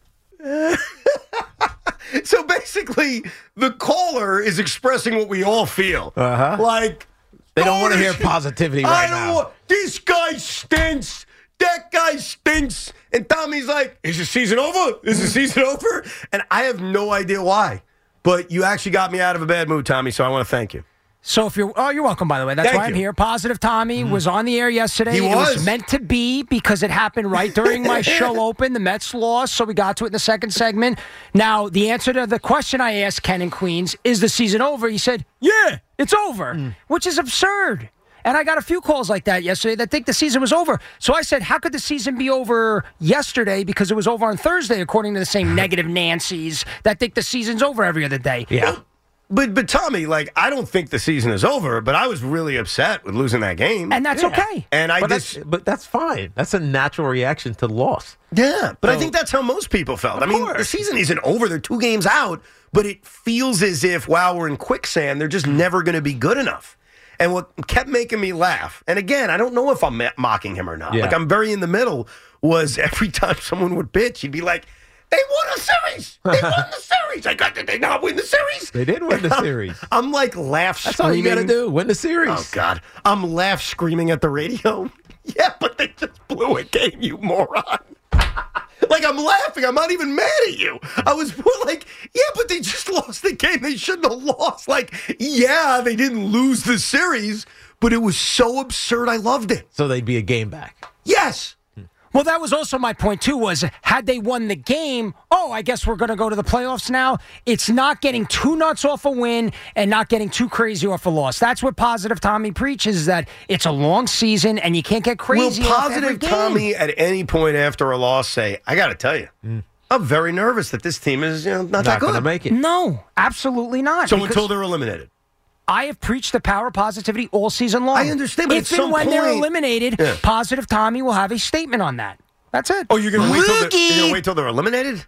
Speaker 3: So basically, the caller is expressing what we all feel.
Speaker 6: Uh-huh.
Speaker 3: Like,
Speaker 6: They don't want to hear
Speaker 3: ownership-
Speaker 6: positivity
Speaker 3: I
Speaker 6: right
Speaker 3: don't
Speaker 6: now.
Speaker 3: want, this guy stinks. That guy stinks. And Tommy's like, is the season over? Is the season over? And I have no idea why. But you actually got me out of a bad mood, Tommy, so I want to thank you.
Speaker 5: So if you're, oh, you're welcome, by the way. That's
Speaker 3: Thank
Speaker 5: why I'm
Speaker 3: you.
Speaker 5: here. Positive Tommy was on the air yesterday.
Speaker 3: He
Speaker 5: It was
Speaker 3: was.
Speaker 5: meant to be because it happened right during my show open. The Mets lost, so we got to it in the second segment. Now, the answer to the question I asked Ken in Queens, is the season over? He said, yeah, it's over, which is absurd. And I got a few calls like that yesterday that think the season was over. So I said, how could the season be over yesterday because it was over on Thursday, according to the same negative Nancy's that think the season's over every other day?
Speaker 6: Yeah.
Speaker 3: But, but Tommy, like, I don't think the season is over, but I was really upset with losing that game.
Speaker 5: And that's
Speaker 6: Yeah.
Speaker 5: okay.
Speaker 3: And I
Speaker 6: But
Speaker 3: just,
Speaker 6: that's, but that's fine. That's a natural reaction to loss.
Speaker 3: yeah, but I
Speaker 6: So-
Speaker 3: think that's how most people felt.
Speaker 6: Of
Speaker 3: I mean,
Speaker 6: course.
Speaker 3: the season isn't over. They're two games out, but it feels as if, wow, we're in quicksand. They're just never going to be good enough. And what kept making me laugh, and again, I don't know if I'm ma- mocking him or not.
Speaker 6: Yeah.
Speaker 3: Like, I'm very in the middle, was every time someone would bitch, he'd be like, they won a series. They won the series. I got, did they not win the series?
Speaker 6: They did win the
Speaker 3: I'm-
Speaker 6: series.
Speaker 3: I'm like laugh
Speaker 6: That's all
Speaker 3: screaming.
Speaker 6: you got to do. Win the series.
Speaker 3: Oh, God. I'm laugh screaming at the radio. Yeah, but they just blew a game, you moron. Like, I'm laughing. I'm not even mad at you. I was more like, yeah, but they just lost the game. They shouldn't have lost. Like, yeah, they didn't lose the series, but it was so absurd. I loved it.
Speaker 6: So they'd be a game back.
Speaker 3: Yes.
Speaker 5: Well, that was also my point, too, was had they won the game, oh, I guess we're going to go to the playoffs now. It's not getting too nuts off a win and not getting too crazy off a loss. That's what Positive Tommy preaches, that it's a long season and you can't get crazy
Speaker 3: Will
Speaker 5: off every
Speaker 3: positive
Speaker 5: game.
Speaker 3: Tommy at any point after a loss say, I got to tell you, I'm very nervous that this team is you know, not, that
Speaker 6: Not going to
Speaker 3: good.
Speaker 6: make it.
Speaker 5: No, absolutely not.
Speaker 3: So
Speaker 5: because
Speaker 3: until they're eliminated.
Speaker 5: I have preached the power of positivity all season long.
Speaker 3: I understand, but
Speaker 5: if
Speaker 3: at
Speaker 5: and
Speaker 3: some
Speaker 5: when they're
Speaker 3: point-
Speaker 5: eliminated,
Speaker 3: Yeah.
Speaker 5: Positive Tommy will have a statement on that. That's it.
Speaker 3: Oh, you're going to wait till they're,
Speaker 5: Loogie.
Speaker 3: you're gonna wait till they're eliminated?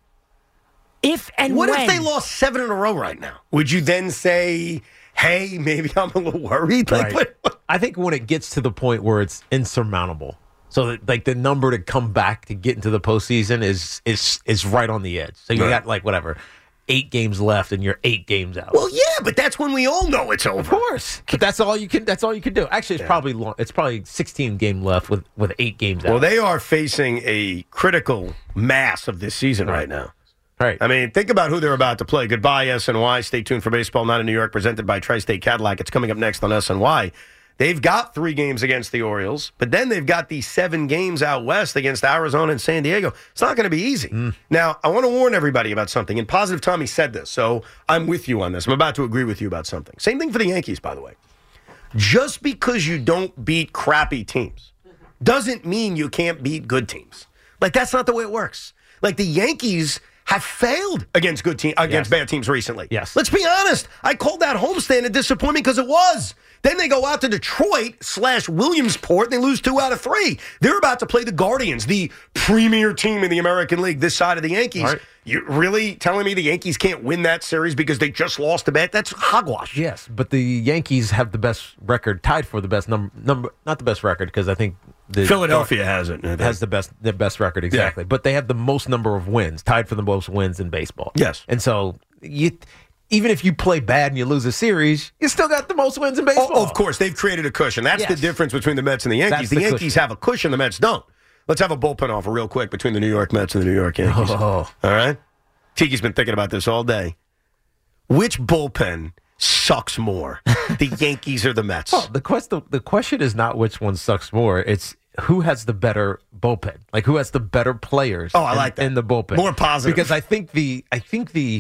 Speaker 5: If and
Speaker 3: What
Speaker 5: when.
Speaker 3: if they lost seven in a row right now? Would you then say, hey, maybe I'm a little worried? Like,
Speaker 6: Right.
Speaker 3: what- what-
Speaker 6: I think when it gets to the point where it's insurmountable, so that, like the number to come back to get into the postseason is is is right on the edge. So you
Speaker 3: Right.
Speaker 6: got like whatever, eight games left, and you're eight games out.
Speaker 3: well, yeah, but that's when we all know it's over.
Speaker 6: Of course, but that's all you can. That's all you can do. Actually, it's probably long. It's probably sixteen game left with with eight games out.
Speaker 3: Well, they are facing a critical mass of this season right, now.
Speaker 6: right.
Speaker 3: I mean, think about who they're about to play. Goodbye, S N Y. Stay tuned for Baseball Night in New York, presented by Tri-State Cadillac. It's coming up next on S N Y. They've got three games against the Orioles, but then they've got these seven games out west against Arizona and San Diego. It's not going to be easy. Now, I want to warn everybody about something, and Positive Tommy said this, so I'm with you on this. I'm about to agree with you about something. Same thing for the Yankees, by the way. Just because you don't beat crappy teams doesn't mean you can't beat good teams. Like, that's not the way it works. Like, the Yankees have failed against good team against
Speaker 6: Yes.
Speaker 3: bad teams recently.
Speaker 6: Yes.
Speaker 3: Let's be honest. I called that homestand a disappointment because it was. Then they go out to Detroit slash Williamsport and they lose two out of three. They're about to play the Guardians, the premier team in the American League, this side of the Yankees.
Speaker 6: Right.
Speaker 3: You're really telling me the Yankees can't win that series because they just lost a bet? That's hogwash.
Speaker 6: Yes, but the Yankees have the best record, tied for the best number. Number, not the best record because I think the
Speaker 3: Philadelphia has it.
Speaker 6: has the best the best record exactly. But they have the most number of wins, tied for the most wins in baseball.
Speaker 3: Yes.
Speaker 6: and so you. Even if you play bad and you lose a series, you still got the most wins in baseball.
Speaker 3: Oh, of course, they've created a cushion. That's
Speaker 6: Yes.
Speaker 3: the difference between the Mets and the Yankees.
Speaker 6: That's
Speaker 3: The,
Speaker 6: the
Speaker 3: Yankees
Speaker 6: cushion.
Speaker 3: have a cushion, the Mets don't. Let's have a bullpen offer real quick between the New York Mets and the New York Yankees.
Speaker 6: Oh.
Speaker 3: All right? Tiki's been thinking about this all day. Which bullpen sucks more, the Yankees or the Mets?
Speaker 6: Oh, the quest the, the question is not which one sucks more. It's who has the better bullpen? Like who has the better players?
Speaker 3: Oh, I
Speaker 6: in,
Speaker 3: like that.
Speaker 6: in the bullpen.
Speaker 3: More positive.
Speaker 6: Because I think the I think the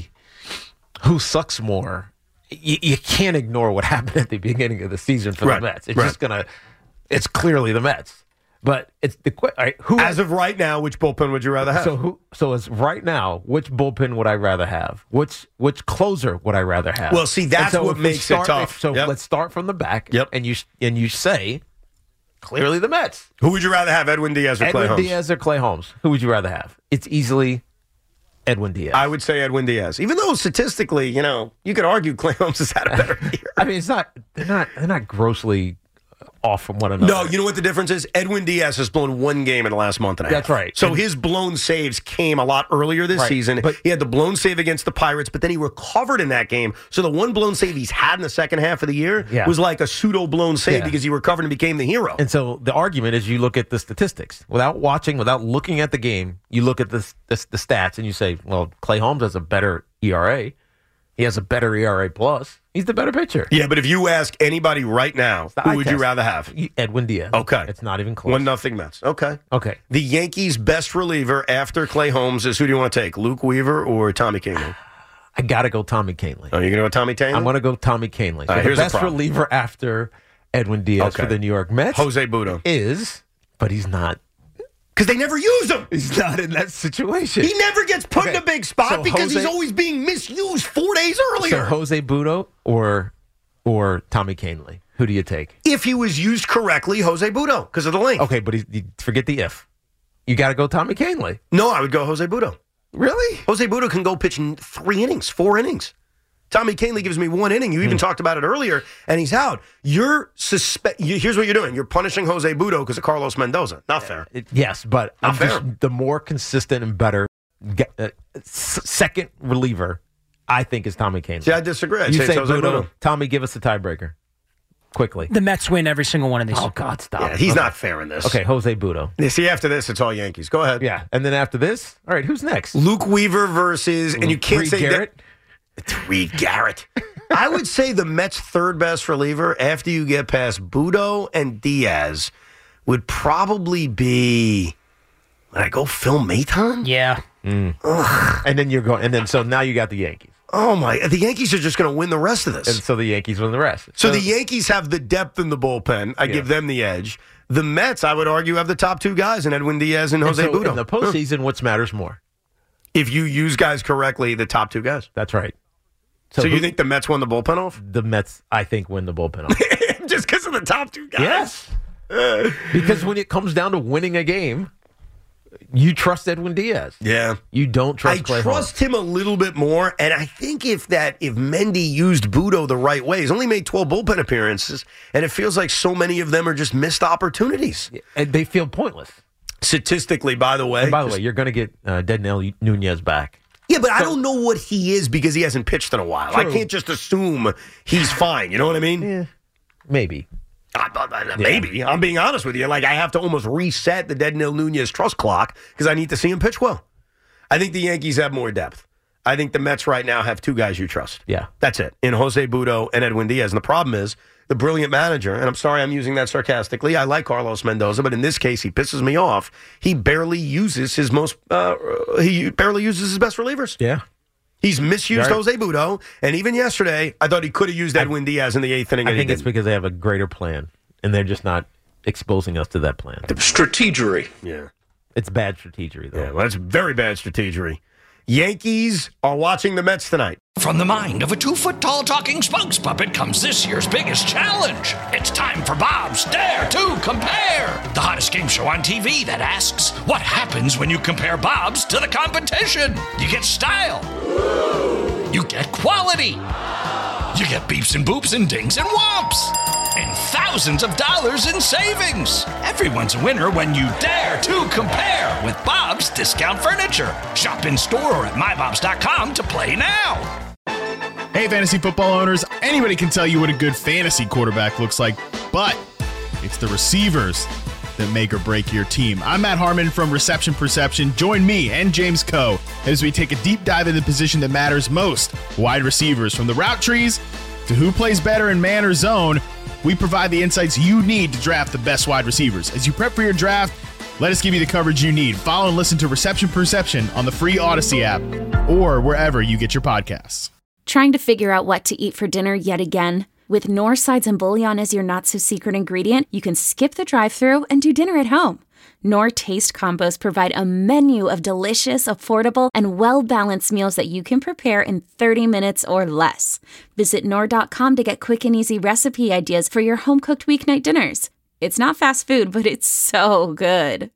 Speaker 6: who sucks more. You, you can't ignore what happened at the beginning of the season for
Speaker 3: Right.
Speaker 6: the Mets. It's
Speaker 3: Right.
Speaker 6: just gonna. It's clearly the Mets. But it's the que- all right, who
Speaker 3: As of right now, which bullpen would you rather have?
Speaker 6: So who? So as right now, which bullpen would I rather have? Which which closer would I rather have?
Speaker 3: Well, see, that's
Speaker 6: And so
Speaker 3: what
Speaker 6: if we
Speaker 3: makes it
Speaker 6: start-
Speaker 3: tough.
Speaker 6: if- so
Speaker 3: Yep.
Speaker 6: let's start from the back.
Speaker 3: Yep.
Speaker 6: And you and you say clearly the Mets.
Speaker 3: Who would you rather have, Edwin Diaz or Clay
Speaker 6: Edwin
Speaker 3: Holmes?
Speaker 6: Diaz or Clay Holmes? Who would you rather have? It's easily Edwin Diaz.
Speaker 3: I would say Edwin Diaz. Even though statistically, you know, you could argue Clay Holmes has had a better year.
Speaker 6: I mean, it's not. They're not. They're not grossly off from one another.
Speaker 3: No, you know what the difference is? Edwin Diaz has blown one game in the last month and a half.
Speaker 6: That's right.
Speaker 3: So
Speaker 6: And-
Speaker 3: his blown saves came a lot earlier this
Speaker 6: Right,
Speaker 3: season.
Speaker 6: but-
Speaker 3: he had the blown save against the Pirates, but then he recovered in that game. So the one blown save he's had in the second half of the year
Speaker 6: Yeah.
Speaker 3: was like a pseudo blown save
Speaker 6: Yeah.
Speaker 3: because he recovered and became the hero.
Speaker 6: And so the argument is you look at the statistics without watching, without looking at the game. You look at the the, the stats and you say, well, Clay Holmes has a better E R A. He has a better E R A plus. He's the better pitcher.
Speaker 3: Yeah, but if you ask anybody right now,
Speaker 6: the
Speaker 3: who
Speaker 6: eye
Speaker 3: would you
Speaker 6: test.
Speaker 3: rather have?
Speaker 6: Edwin Diaz.
Speaker 3: Okay.
Speaker 6: It's not even close.
Speaker 3: One nothing Mets. Okay.
Speaker 6: Okay.
Speaker 3: The Yankees' best reliever after Clay Holmes is who do you want to take? Luke Weaver or Tommy Kahnle?
Speaker 6: I got to go Tommy Kahnle.
Speaker 3: Oh, you're going to go Tommy Kahnle?
Speaker 6: I'm going to go Tommy Kahnle.
Speaker 3: All right,
Speaker 6: the
Speaker 3: here's the
Speaker 6: best
Speaker 3: problem.
Speaker 6: reliever after Edwin Diaz
Speaker 3: Okay.
Speaker 6: for the New York Mets
Speaker 3: Jose Budo.
Speaker 6: is, but he's not.
Speaker 3: Because they never use him.
Speaker 6: He's not in that situation.
Speaker 3: He never gets put
Speaker 6: Okay,
Speaker 3: in a big spot
Speaker 6: so
Speaker 3: because
Speaker 6: Jose-
Speaker 3: he's always being misused four days
Speaker 6: So
Speaker 3: earlier.
Speaker 6: Jose Budo or or Tommy Kahnle? Who do you take?
Speaker 3: If he was used correctly, Jose Budo because of the length.
Speaker 6: Okay, but he, you forget the if. You got to go Tommy Kahnle.
Speaker 3: No, I would go Jose Budo.
Speaker 6: Really?
Speaker 3: Jose Budo can go pitch in three innings, four innings. Tommy Kahnle gives me one inning. You even talked about it earlier, and he's out. You're suspe- you, Here's what you're doing. You're punishing Jose Budo because of Carlos Mendoza. Not fair.
Speaker 6: It- yes, but
Speaker 3: Not
Speaker 6: I'm just,
Speaker 3: fair.
Speaker 6: the more consistent and better ge- uh, s- second reliever, I think, is Tommy Kahnle.
Speaker 3: See, I disagree. I'd
Speaker 6: you
Speaker 3: say
Speaker 6: say
Speaker 3: it's Jose
Speaker 6: Budo.
Speaker 3: Budo.
Speaker 6: Tommy, give us the tiebreaker. Quickly.
Speaker 5: The Mets win every single one of these.
Speaker 6: Oh, God, stop.
Speaker 3: Yeah, he's
Speaker 6: Okay.
Speaker 3: not fair in this.
Speaker 6: Okay, Jose Budo.
Speaker 3: Yeah, see, after this, it's all Yankees. Go ahead.
Speaker 6: Yeah, and then after this, all right, who's next?
Speaker 3: Luke Weaver versus, and you can't
Speaker 6: Reed
Speaker 3: say
Speaker 6: Garrett?
Speaker 3: that. It's Reed Garrett. I would say the Mets' third best reliever after you get past Budo and Diaz would probably be. Would I go Phil Maton?
Speaker 5: Yeah.
Speaker 6: And then you're going, and then so now you got the Yankees,
Speaker 3: Oh my! The Yankees are just going to win the rest of this.
Speaker 6: and so the Yankees win the rest.
Speaker 3: so the Yankees have the depth in the bullpen. I give them the edge. The Mets, I would argue, have the top two guys in Edwin Diaz and
Speaker 6: and
Speaker 3: Jose
Speaker 6: so
Speaker 3: Budo.
Speaker 6: in the postseason, what matters more?
Speaker 3: If you use guys correctly, the top two guys.
Speaker 6: That's right.
Speaker 3: So,
Speaker 6: who-
Speaker 3: you think the Mets won the bullpen off?
Speaker 6: the Mets? I think win the bullpen off.
Speaker 3: Just because of the top two guys?
Speaker 6: Yes. Because when it comes down to winning a game, you trust Edwin Diaz.
Speaker 3: Yeah.
Speaker 6: You don't trust
Speaker 3: I
Speaker 6: Clay
Speaker 3: trust him a little bit more, and I think if that if Mendy used Budo the right way, he's only made twelve bullpen appearances, and it feels like so many of them are just missed opportunities.
Speaker 6: Holmes. And they feel pointless.
Speaker 3: Statistically, by the way.
Speaker 6: And by the way, you're going to get uh, Deadnell Nunez back.
Speaker 3: Yeah, but I don't know what he is because he hasn't pitched in a while.
Speaker 6: True.
Speaker 3: I can't just assume he's fine. You know what I mean?
Speaker 6: Yeah, maybe.
Speaker 3: I- I- I- maybe. I'm being honest with you. Like, I have to almost reset the Deadnell Nunez trust clock because I need to see him pitch well. I think the Yankees have more depth. I think the Mets right now have two guys you trust.
Speaker 6: Yeah.
Speaker 3: That's it. In Jose Budo and Edwin Diaz. And the problem is the brilliant manager, and I'm sorry I'm using that sarcastically. I like Carlos Mendoza, but in this case, he pisses me off. He barely uses his most, uh, he barely uses his best relievers.
Speaker 6: Yeah.
Speaker 3: He's misused
Speaker 6: Right.
Speaker 3: Jose Budo, and even yesterday, I thought he could have used Edwin Diaz in the eighth inning.
Speaker 6: I
Speaker 3: and he
Speaker 6: think it's
Speaker 3: didn't.
Speaker 6: because they have a greater plan, and they're just not exposing us to that plan.
Speaker 2: Strategery.
Speaker 3: Yeah.
Speaker 6: It's bad strategy, though.
Speaker 3: Yeah, well, that's very bad strategery. Yankees are watching the Mets tonight.
Speaker 2: From the mind of a two-foot-tall talking spokes puppet comes this year's biggest challenge. It's time for Bob's Dare to Compare, the hottest game show on T V that asks, what happens when you compare Bob's to the competition? You get style. You get quality. You get beeps and boops and dings and whomps. And thousands of dollars in savings. Everyone's a winner when you dare to compare with Bob's Discount Furniture. Shop in store or at my bobs dot com to play now.
Speaker 1: Hey, fantasy football owners, anybody can tell you what a good fantasy quarterback looks like, but it's the receivers that make or break your team. I'm Matt Harmon from Reception Perception. Join me and James Coe as we take a deep dive into the position that matters most, wide receivers, from the route trees to who plays better in man or zone. we provide the insights you need to draft the best wide receivers. As you prep for your draft, let us give you the coverage you need. Follow and listen to Reception Perception on the free Odyssey app or wherever you get your podcasts.
Speaker 12: Trying to figure out what to eat for dinner yet again? With Knorr Sides and Bouillon as your not-so-secret ingredient, you can skip the drive-thru and do dinner at home. Knorr Taste Combos provide a menu of delicious, affordable, and well-balanced meals that you can prepare in thirty minutes or less. Visit Knorr dot com to get quick and easy recipe ideas for your home-cooked weeknight dinners. It's not fast food, but it's so good.